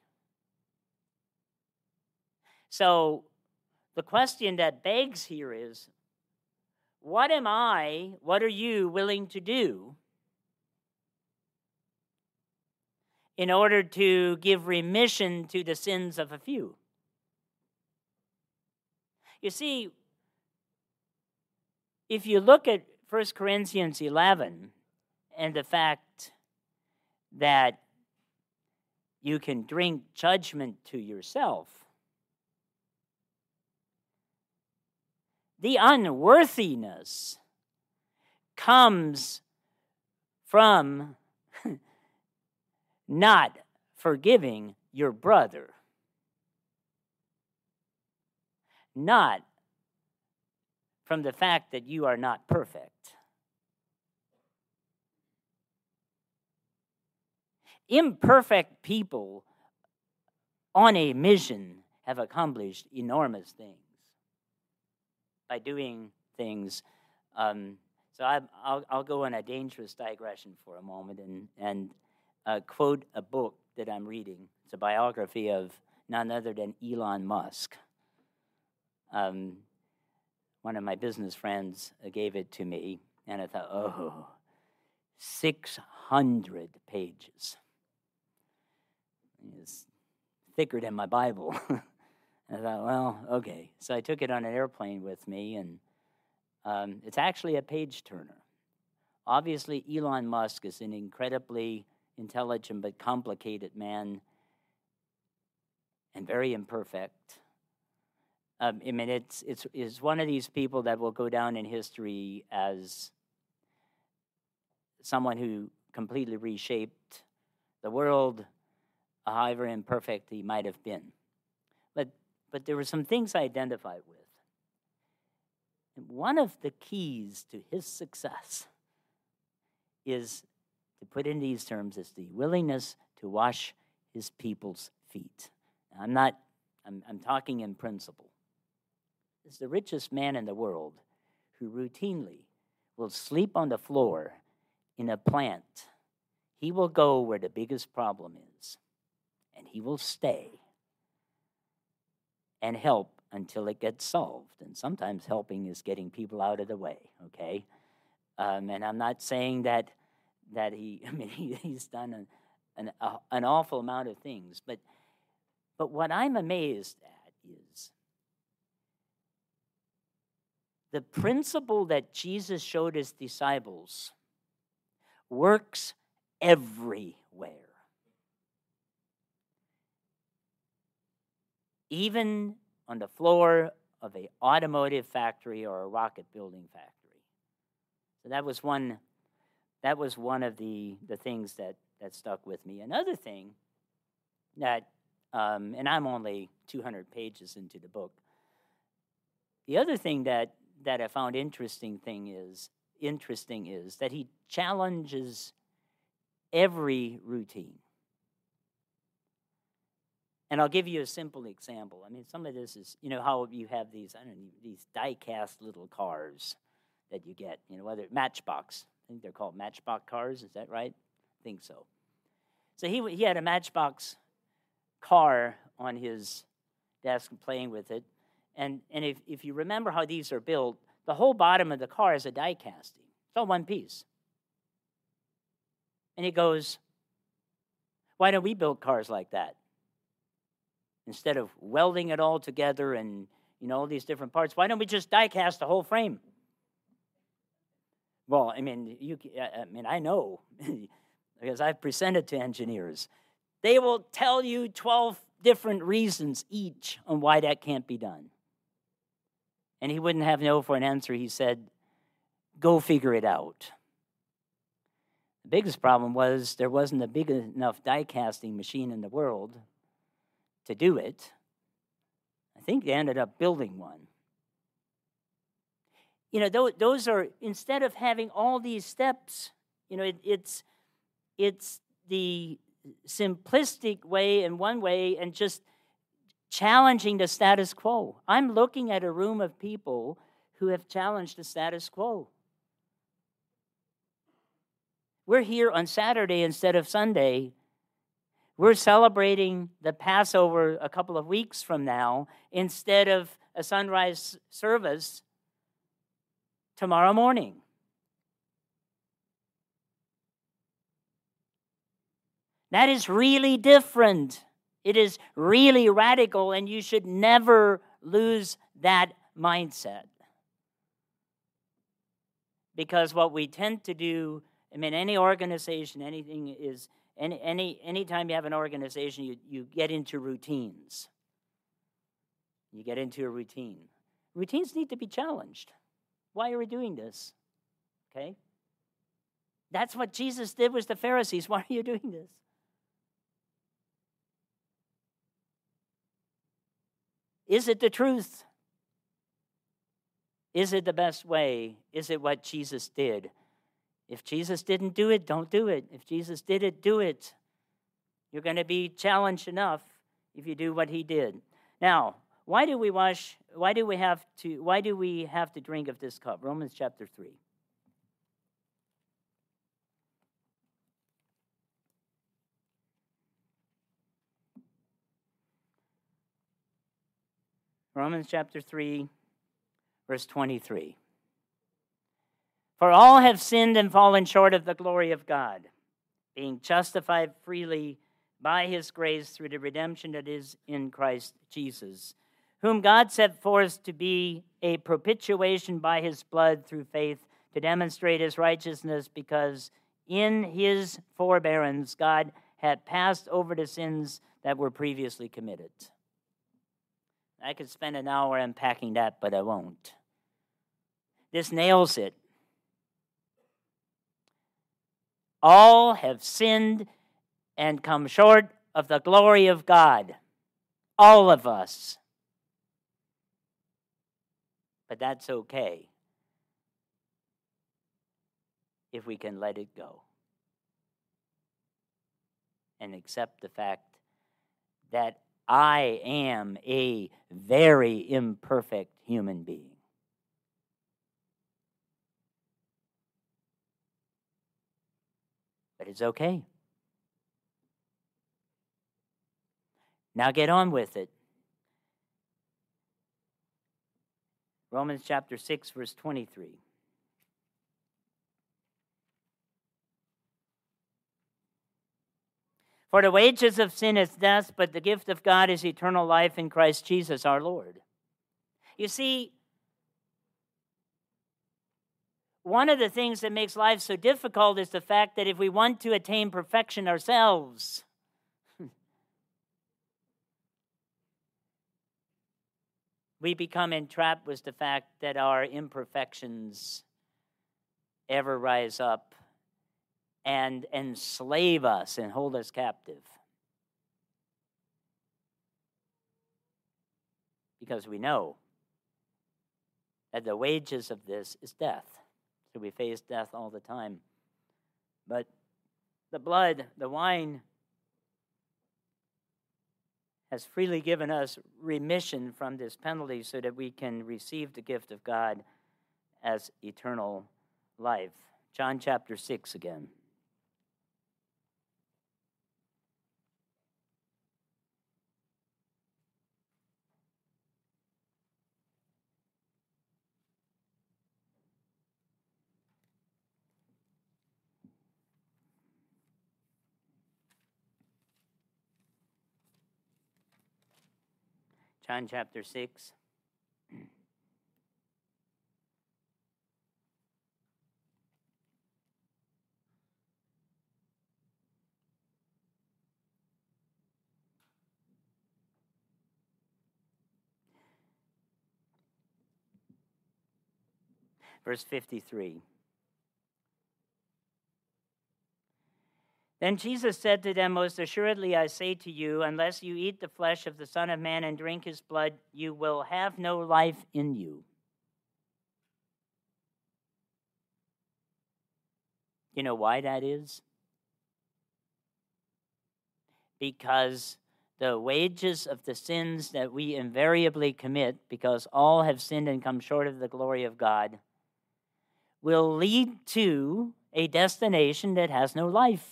S1: So the question that begs here is, what am I, what are you willing to do in order to give remission to the sins of a few? You see, if you look at First Corinthians eleven and the fact that you can drink judgment to yourself. The unworthiness comes from not forgiving your brother, not from the fact that you are not perfect. Imperfect people on a mission have accomplished enormous things by doing things. Um, so I, I'll, I'll go on a dangerous digression for a moment and, and uh, quote a book that I'm reading. It's a biography of none other than Elon Musk. Um, one of my business friends gave it to me, and I thought, oh, six hundred pages. It's thicker than my Bible. I thought, well, okay. So I took it on an airplane with me, and um, it's actually a page turner. Obviously, Elon Musk is an incredibly intelligent but complicated man and very imperfect. Um, I mean, it's, it's, it's one of these people that will go down in history as someone who completely reshaped the world, however imperfect he might have been. But but there were some things I identified with. And one of the keys to his success is, to put in these terms, is the willingness to wash his people's feet. Now, I'm not, I'm, I'm talking in principle. He's the richest man in the world who routinely will sleep on the floor in a plant. He will go where the biggest problem is, and he will stay and help until it gets solved. And sometimes helping is getting people out of the way, okay? Um, and I'm not saying that that he, I mean, he, he's done an, an, a, an awful amount of things, but, but what I'm amazed at is the principle that Jesus showed his disciples works everywhere. Even on the floor of an automotive factory or a rocket building factory. So that was one, that was one of the, the things that, that stuck with me. Another thing that, um, and I'm only two hundred pages into the book. The other thing that, that I found interesting thing is interesting is that he challenges every routine. And I'll give you a simple example. I mean, some of this is, you know, how you have these, I don't know, these die-cast little cars that you get, you know, whether Matchbox. I think they're called Matchbox cars. Is that right? I think so. So he he had a Matchbox car on his desk playing with it. And, and if, if you remember how these are built, the whole bottom of the car is a die casting. It's all one piece. And he goes, why don't we build cars like that? Instead of welding it all together and, you know, all these different parts, why don't we just die cast the whole frame? Well, I mean, you, I mean, I know, because I've presented to engineers. They will tell you twelve different reasons each on why that can't be done. And he wouldn't have no for an answer. He said, go figure it out. The biggest problem was there wasn't a big enough die casting machine in the world to do it. I think they ended up building one. You know, those, those are, instead of having all these steps, you know, it, it's it's the simplistic way in one way and just challenging the status quo. I'm looking at a room of people who have challenged the status quo. We're here on Saturday instead of Sunday. We're celebrating the Passover a couple of weeks from now instead of a sunrise service tomorrow morning. That is really different. It is really radical, and you should never lose that mindset. Because what we tend to do, I mean, any organization, anything is, any any anytime you have an organization, you, you get into routines. You get into a routine. Routines need to be challenged. Why are we doing this? Okay? That's what Jesus did with the Pharisees. Why are you doing this? Is it the truth? Is it the best way? Is it what Jesus did? If Jesus didn't do it, don't do it. If Jesus did it, do it. You're going to be challenged enough if you do what he did. Now, why do we wash, why do we have to, why do we have to drink of this cup? Romans chapter three. Romans chapter three, verse twenty-three. For all have sinned and fallen short of the glory of God, being justified freely by his grace through the redemption that is in Christ Jesus, whom God set forth to be a propitiation by his blood through faith to demonstrate his righteousness, because in his forbearance God had passed over the sins that were previously committed. I could spend an hour unpacking that, but I won't. This nails it. All have sinned and come short of the glory of God. All of us. But that's okay if we can let it go and accept the fact that I am a very imperfect human being. But it's okay. Now get on with it. Romans chapter six, verse twenty-three. For the wages of sin is death, but the gift of God is eternal life in Christ Jesus our Lord. You see, one of the things that makes life so difficult is the fact that if we want to attain perfection ourselves, we become entrapped with the fact that our imperfections ever rise up and enslave us and hold us captive. Because we know that the wages of this is death. So we face death all the time. But the blood, the wine, has freely given us remission from this penalty so that we can receive the gift of God as eternal life. John chapter six again. John chapter six. Verse fifty-three. Then Jesus said to them, Most assuredly I say to you, unless you eat the flesh of the Son of Man and drink his blood, you will have no life in you. You know why that is? Because the wages of the sins that we invariably commit, because all have sinned and come short of the glory of God, will lead to a destination that has no life.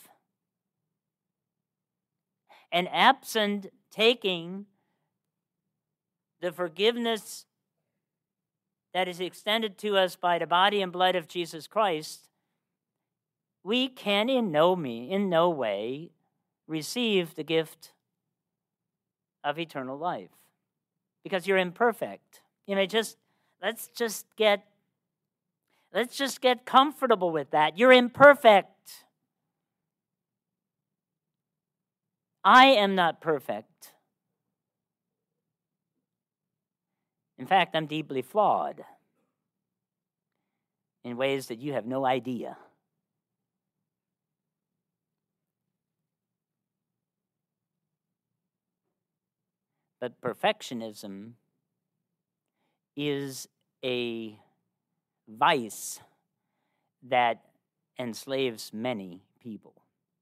S1: And absent taking the forgiveness that is extended to us by the body and blood of Jesus Christ, we can in no me, in no way receive the gift of eternal life. Because you're imperfect. You know, just let's just get let's just get comfortable with that. You're imperfect. I am not perfect. In fact, I'm deeply flawed in ways that you have no idea. But perfectionism is a vice that enslaves many people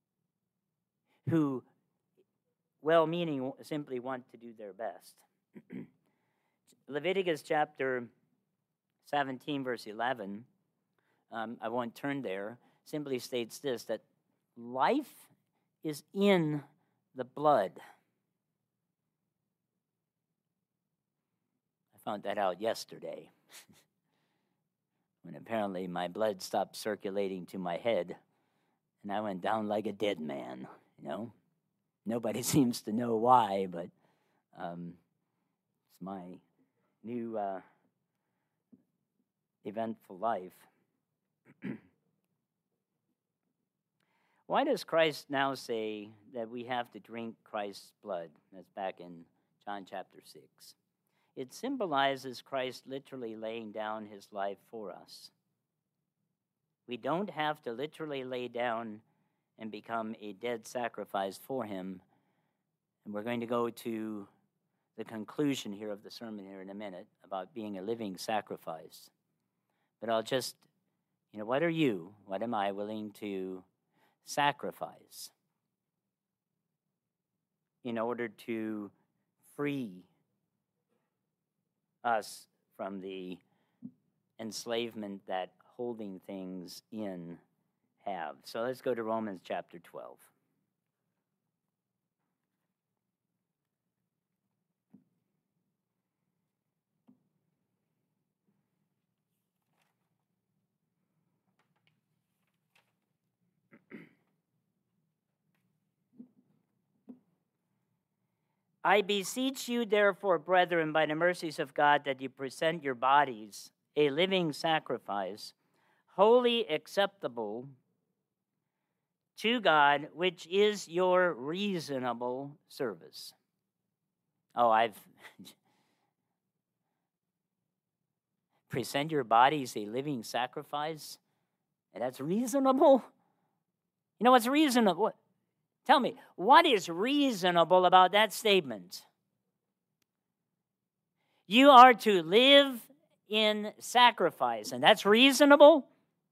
S1: who, well-meaning, simply want to do their best. Leviticus chapter seventeen, verse eleven, um, I won't turn there, simply states this, that life is in the blood. I found that out yesterday when apparently my blood stopped circulating to my head and I went down like a dead man, you know. Nobody seems to know why, but um, it's my new uh, eventful life. Why does Christ now say that we have to drink Christ's blood? That's back in John chapter six. It symbolizes Christ literally laying down his life for us. We don't have to literally lay down and become a dead sacrifice for him. And we're going to go to the conclusion here of the sermon here in a minute about being a living sacrifice. But I'll just, you know, what are you, what am I willing to sacrifice in order to free us from the enslavement that holding things in have? So let's go to Romans chapter twelve. I beseech you, therefore, brethren, by the mercies of God, that you present your bodies a living sacrifice, wholly acceptable to God, which is your reasonable service. Oh, I've... present your bodies a living sacrifice? And that's reasonable? You know what's reasonable? What? Tell me, what is reasonable about that statement? You are to live in sacrifice, and that's reasonable?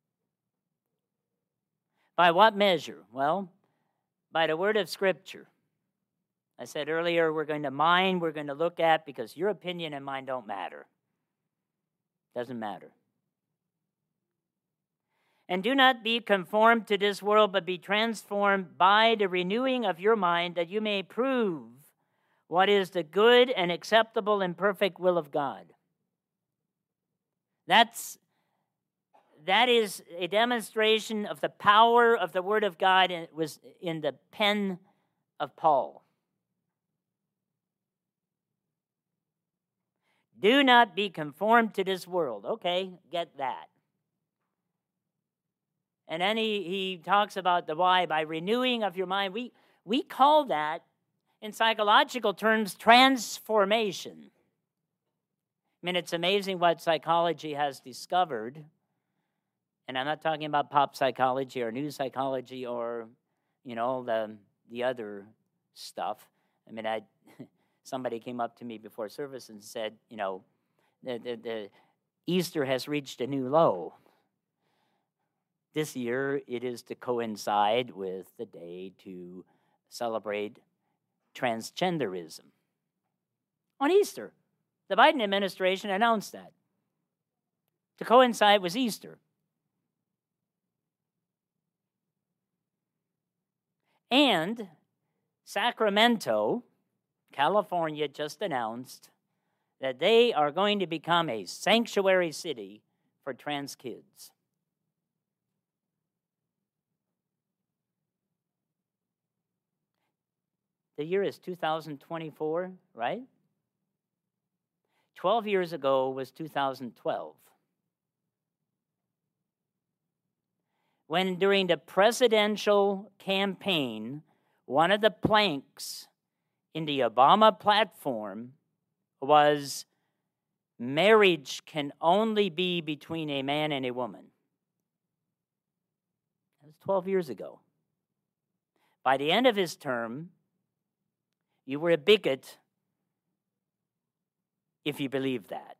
S1: By what measure? Well, by the word of Scripture. I said earlier, we're going to mine, we're going to look at, because your opinion and mine don't matter. Doesn't matter. And do not be conformed to this world, but be transformed by the renewing of your mind, that you may prove what is the good and acceptable and perfect will of God. That's, that is a demonstration of the power of the Word of God, and it was in the pen of Paul. Do not be conformed to this world. Okay, get that. And then he, he talks about the why, by renewing of your mind. We, we call that, in psychological terms, transformation. I mean, it's amazing what psychology has discovered. And I'm not talking about pop psychology or new psychology or, you know, the, the other stuff. I mean, I somebody came up to me before service and said, you know, the, the, the Easter has reached a new low. This year, it is to coincide with the day to celebrate transgenderism. On Easter, the Biden administration announced that, to coincide with Easter. And Sacramento, California, just announced that they are going to become a sanctuary city for trans kids. The year is two thousand twenty-four, right? Twelve years ago was two thousand twelve. When during the presidential campaign, one of the planks in the Obama platform was marriage can only be between a man and a woman. That was twelve years ago. By the end of his term, you were a bigot if you believed that.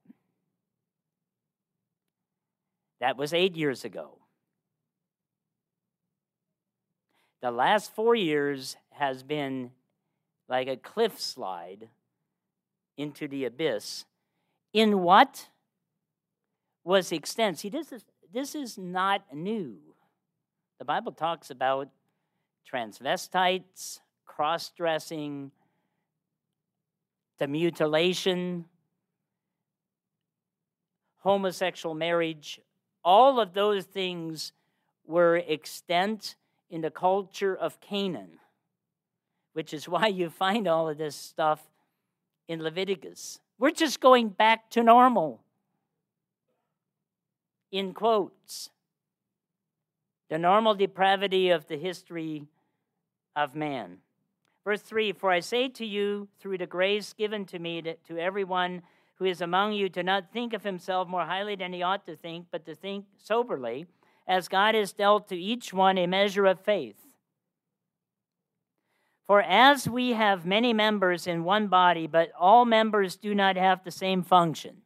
S1: That was eight years ago. The last four years has been like a cliff slide into the abyss in what was extent. See, this is, this is not new. The Bible talks about transvestites, cross-dressing, the mutilation, homosexual marriage. All of those things were extant in the culture of Canaan, which is why you find all of this stuff in Leviticus. We're just going back to normal, in quotes. The normal depravity of the history of man. Verse three, for I say to you, through the grace given to me, to, to everyone who is among you, to not think of himself more highly than he ought to think, but to think soberly, as God has dealt to each one a measure of faith. For as we have many members in one body, but all members do not have the same function,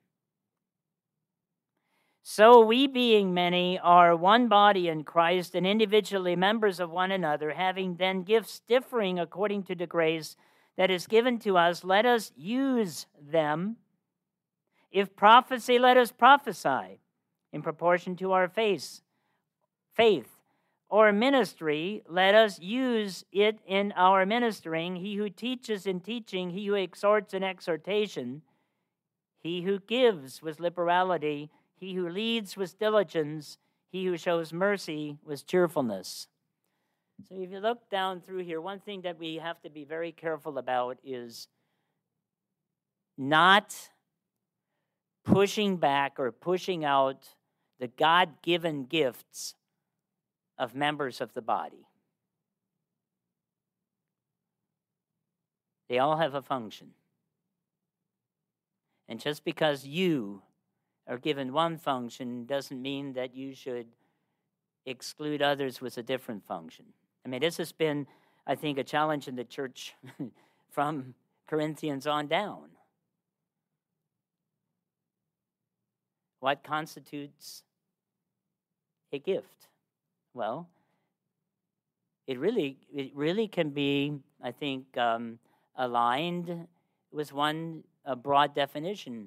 S1: so we, being many, are one body in Christ and individually members of one another, having then gifts differing according to the grace that is given to us, let us use them. If prophecy, let us prophesy in proportion to our faith. Faith. Or ministry, let us use it in our ministering. He who teaches in teaching, he who exhorts in exhortation, he who gives with liberality, he who leads with diligence, he who shows mercy with cheerfulness. So if you look down through here, one thing that we have to be very careful about is not pushing back or pushing out the God-given gifts of members of the body. They all have a function. And just because you are given one function doesn't mean that you should exclude others with a different function. I mean, this has been, I think, a challenge in the church from Corinthians on down. What constitutes a gift? Well, it really, it really can be, I think, um, aligned with one a broad definition.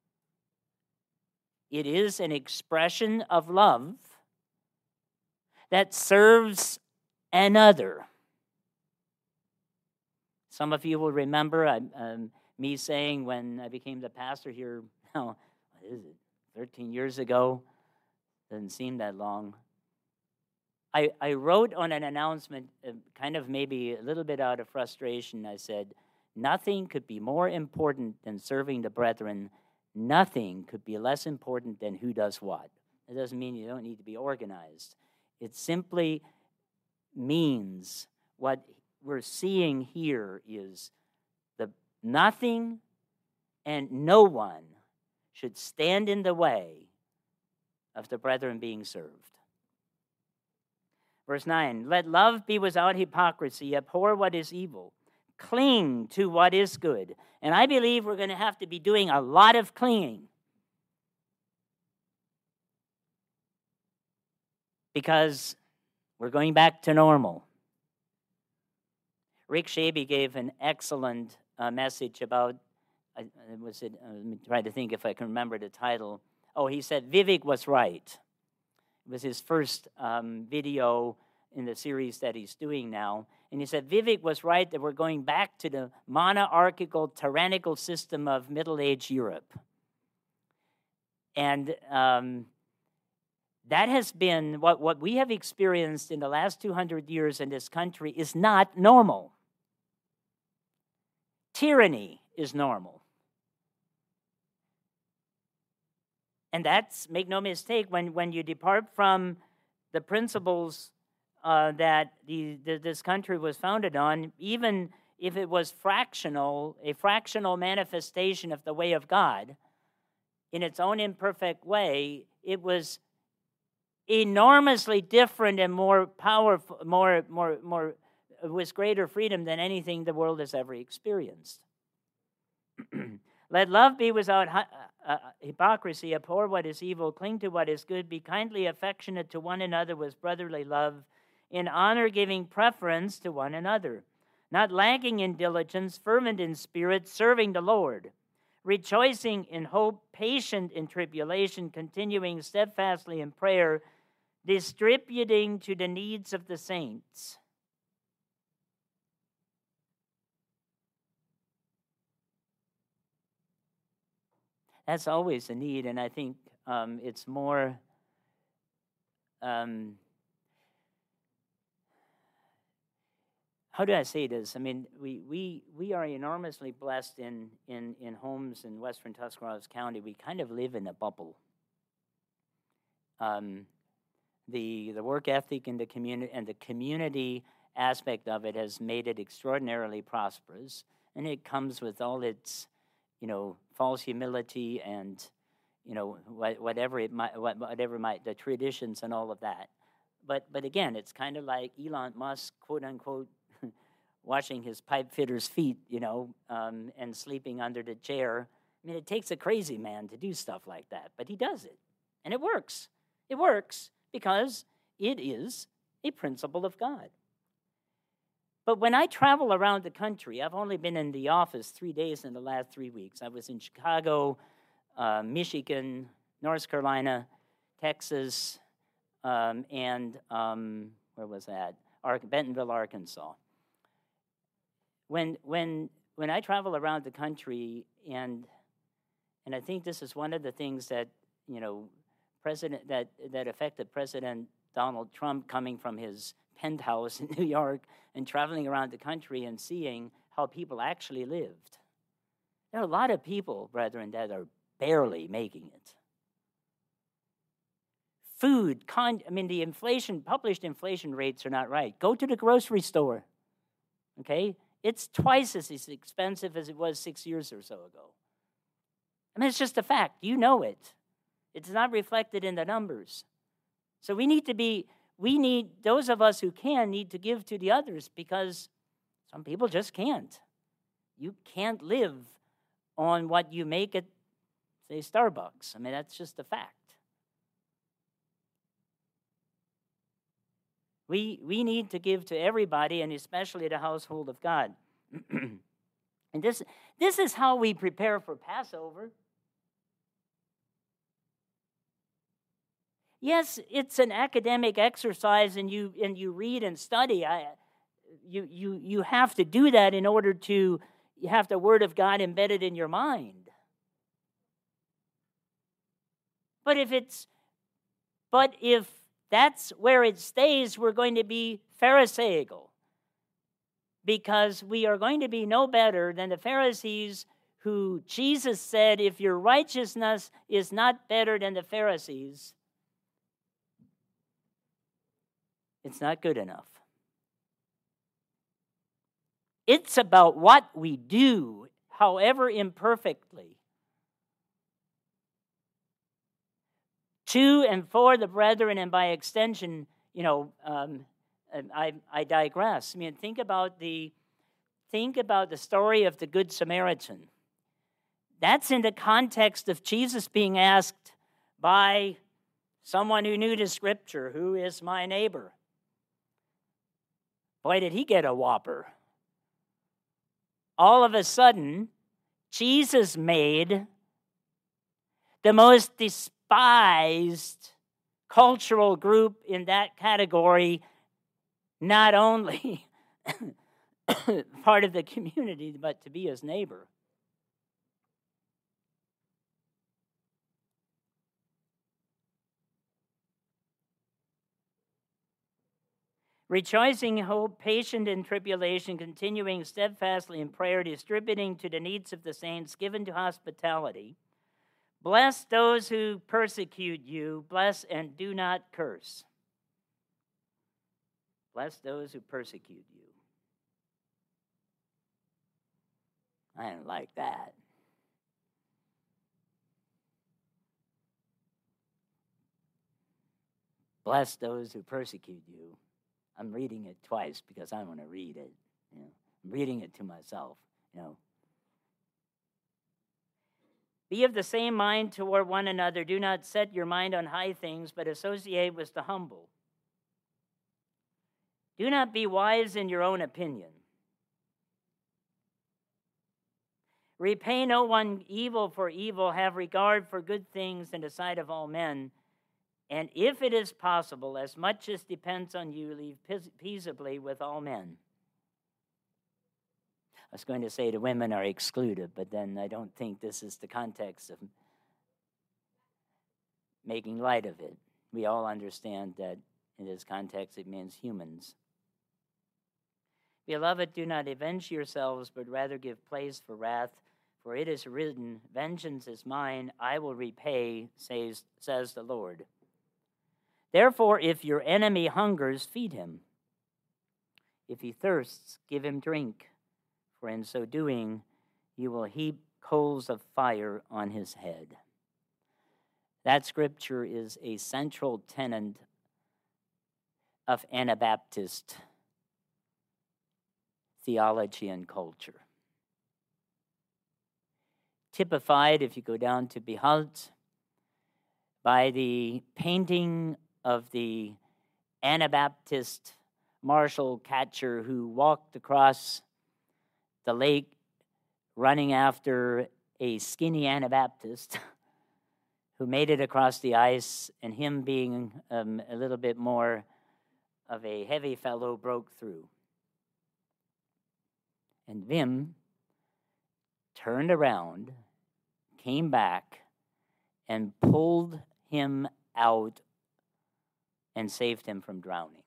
S1: It is an expression of love that serves another. Some of you will remember uh, um, me saying when I became the pastor here, now, what is it, thirteen years ago? Doesn't seem that long. I, I wrote on an announcement, uh, kind of maybe a little bit out of frustration. I said, nothing could be more important than serving the brethren. Nothing could be less important than who does what. It doesn't mean you don't need to be organized. It simply means what we're seeing here is the nothing and no one should stand in the way of the brethren being served. Verse nine, let love be without hypocrisy, abhor what is evil, cling to what is good. And I believe we're going to have to be doing a lot of clinging. Because we're going back to normal. Rick Shaby gave an excellent uh, message about, uh, was it, uh, let me try to think if I can remember the title. Oh, he said, Vivek was right. It was his first um, video in the series that he's doing now. And he said, Vivek was right that we're going back to the monarchical, tyrannical system of Middle-Age Europe. And um, that has been, what, what we have experienced in the last two hundred years in this country is not normal. Tyranny is normal. And that's, make no mistake, when, when you depart from the principles uh, that the, the, this country was founded on, even if it was fractional, a fractional manifestation of the way of God, in its own imperfect way, it was enormously different and more powerful, more, more, more, with greater freedom than anything the world has ever experienced. Let love be without hi- uh, hypocrisy, abhor what is evil, cling to what is good, be kindly affectionate to one another with brotherly love, in honor giving preference to one another, not lagging in diligence, fervent in spirit, serving the Lord, rejoicing in hope, patient in tribulation, continuing steadfastly in prayer, distributing to the needs of the saints. That's always a need, and I think um, it's more um, how do I say this? I mean, we we we are enormously blessed in in in homes in western Tuscarawas County. We kind of live in a bubble. Um, the the work ethic in the community and the community aspect of it has made it extraordinarily prosperous, and it comes with all its, you know, false humility and, you know, whatever it might, whatever might, the traditions and all of that. But but again, it's kind of like Elon Musk, quote unquote, washing his pipe fitter's feet, you know, um, and sleeping under the chair. I mean, it takes a crazy man to do stuff like that, but he does it, and it works. It works because it is a principle of God. But when I travel around the country, I've only been in the office three days in the last three weeks. I was in Chicago, uh, Michigan, North Carolina, Texas, um, and um, where was that? Ar- Bentonville, Arkansas. When when when I travel around the country, and and I think this is one of the things that, you know, President that that affected President Donald Trump, coming from his penthouse in New York and traveling around the country and seeing how people actually lived. There are a lot of people, brethren, that are barely making it. Food, con- I mean, the inflation, published inflation rates are not right. Go to the grocery store, okay? It's twice as expensive as it was six years or so ago. I mean, it's just a fact. You know it. It's not reflected in the numbers. So we need to be, we need, those of us who can need to give to the others, because some people just can't. You can't live on what you make at, say, Starbucks. I mean, that's just a fact. We we need to give to everybody, and especially the household of God. And this this is how we prepare for Passover. Yes, it's an academic exercise, and you and you read and study. I, you you you have to do that in order to you have the Word of God embedded in your mind. But if it's but if that's where it stays, we're going to be Pharisaical, because we are going to be no better than the Pharisees, who Jesus said, if your righteousness is not better than the Pharisees, it's not good enough. It's about what we do, however imperfectly, to and for the brethren, and by extension, you know, um, I, I digress. I mean, think about the think about the story of the Good Samaritan. That's in the context of Jesus being asked by someone who knew the Scripture, who is my neighbor? Boy, did he get a whopper. All of a sudden, Jesus made the most despised cultural group in that category not only part of the community, but to be his neighbor. Rejoicing in hope, patient in tribulation, continuing steadfastly in prayer, distributing to the needs of the saints, given to hospitality. Bless those who persecute you, bless and do not curse. Bless those who persecute you. I don't like that. Bless those who persecute you. I'm reading it twice because I want to read it. You know, I'm reading it to myself. You know. Be of the same mind toward one another. Do not set your mind on high things, but associate with the humble. Do not be wise in your own opinion. Repay no one evil for evil. Have regard for good things in the sight of all men. And if it is possible, as much as depends on you, live peaceably with all men. I was going to say the women are excluded, but then I don't think this is the context of making light of it. We all understand that in this context it means humans. Beloved, do not avenge yourselves, but rather give place for wrath, for it is written, vengeance is mine, I will repay, says, says the Lord. Therefore, if your enemy hungers, feed him. If he thirsts, give him drink, for in so doing, you will heap coals of fire on his head. That scripture is a central tenet of Anabaptist theology and culture. Typified, if you go down to Behalt, by the painting of the Anabaptist Marshall catcher who walked across the lake running after a skinny Anabaptist who made it across the ice, and him being um, a little bit more of a heavy fellow broke through. And Wim turned around, came back, and pulled him out and saved him from drowning.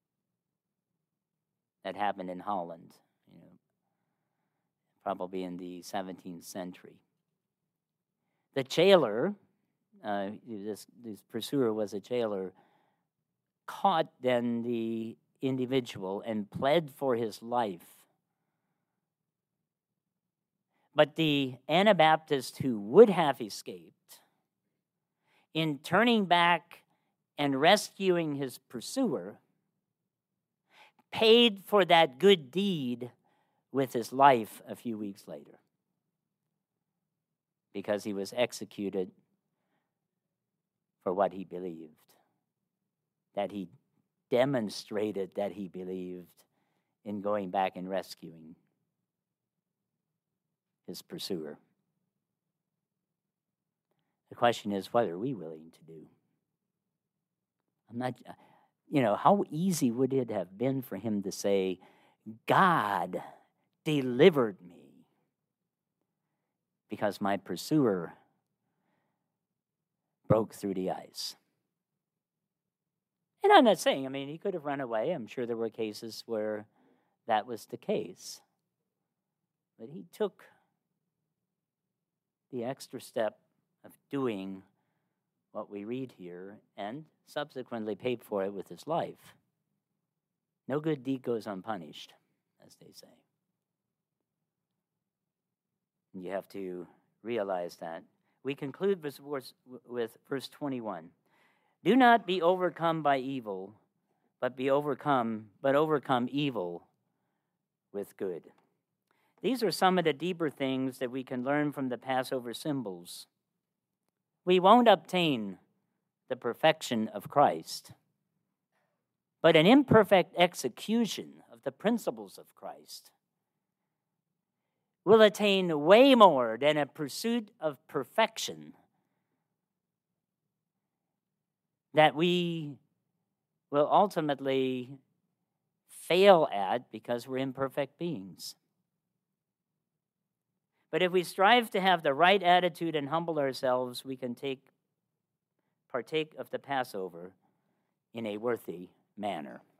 S1: That happened in Holland, you know, probably in the seventeenth century. The jailer, uh, this, this pursuer was a jailer, caught then the individual and pled for his life. But the Anabaptist who would have escaped, in turning back and rescuing his pursuer, paid for that good deed with his life a few weeks later, because he was executed for what he believed, that he demonstrated that he believed in going back and rescuing his pursuer. The question is, what are we willing to do? I'm not, you know, how easy would it have been for him to say, God delivered me because my pursuer broke through the ice. And I'm not saying, I mean, he could have run away. I'm sure there were cases where that was the case. But he took the extra step of doing what we read here and subsequently paid for it with his life. No good deed goes unpunished, as they say. And you have to realize that. We conclude with, with verse twenty-one. Do not be overcome by evil, but be overcome, but overcome evil with good. These are some of the deeper things that we can learn from the Passover symbols. We won't obtain the perfection of Christ, but an imperfect execution of the principles of Christ will attain way more than a pursuit of perfection that we will ultimately fail at because we're imperfect beings. But if we strive to have the right attitude and humble ourselves, we can take partake of the Passover in a worthy manner.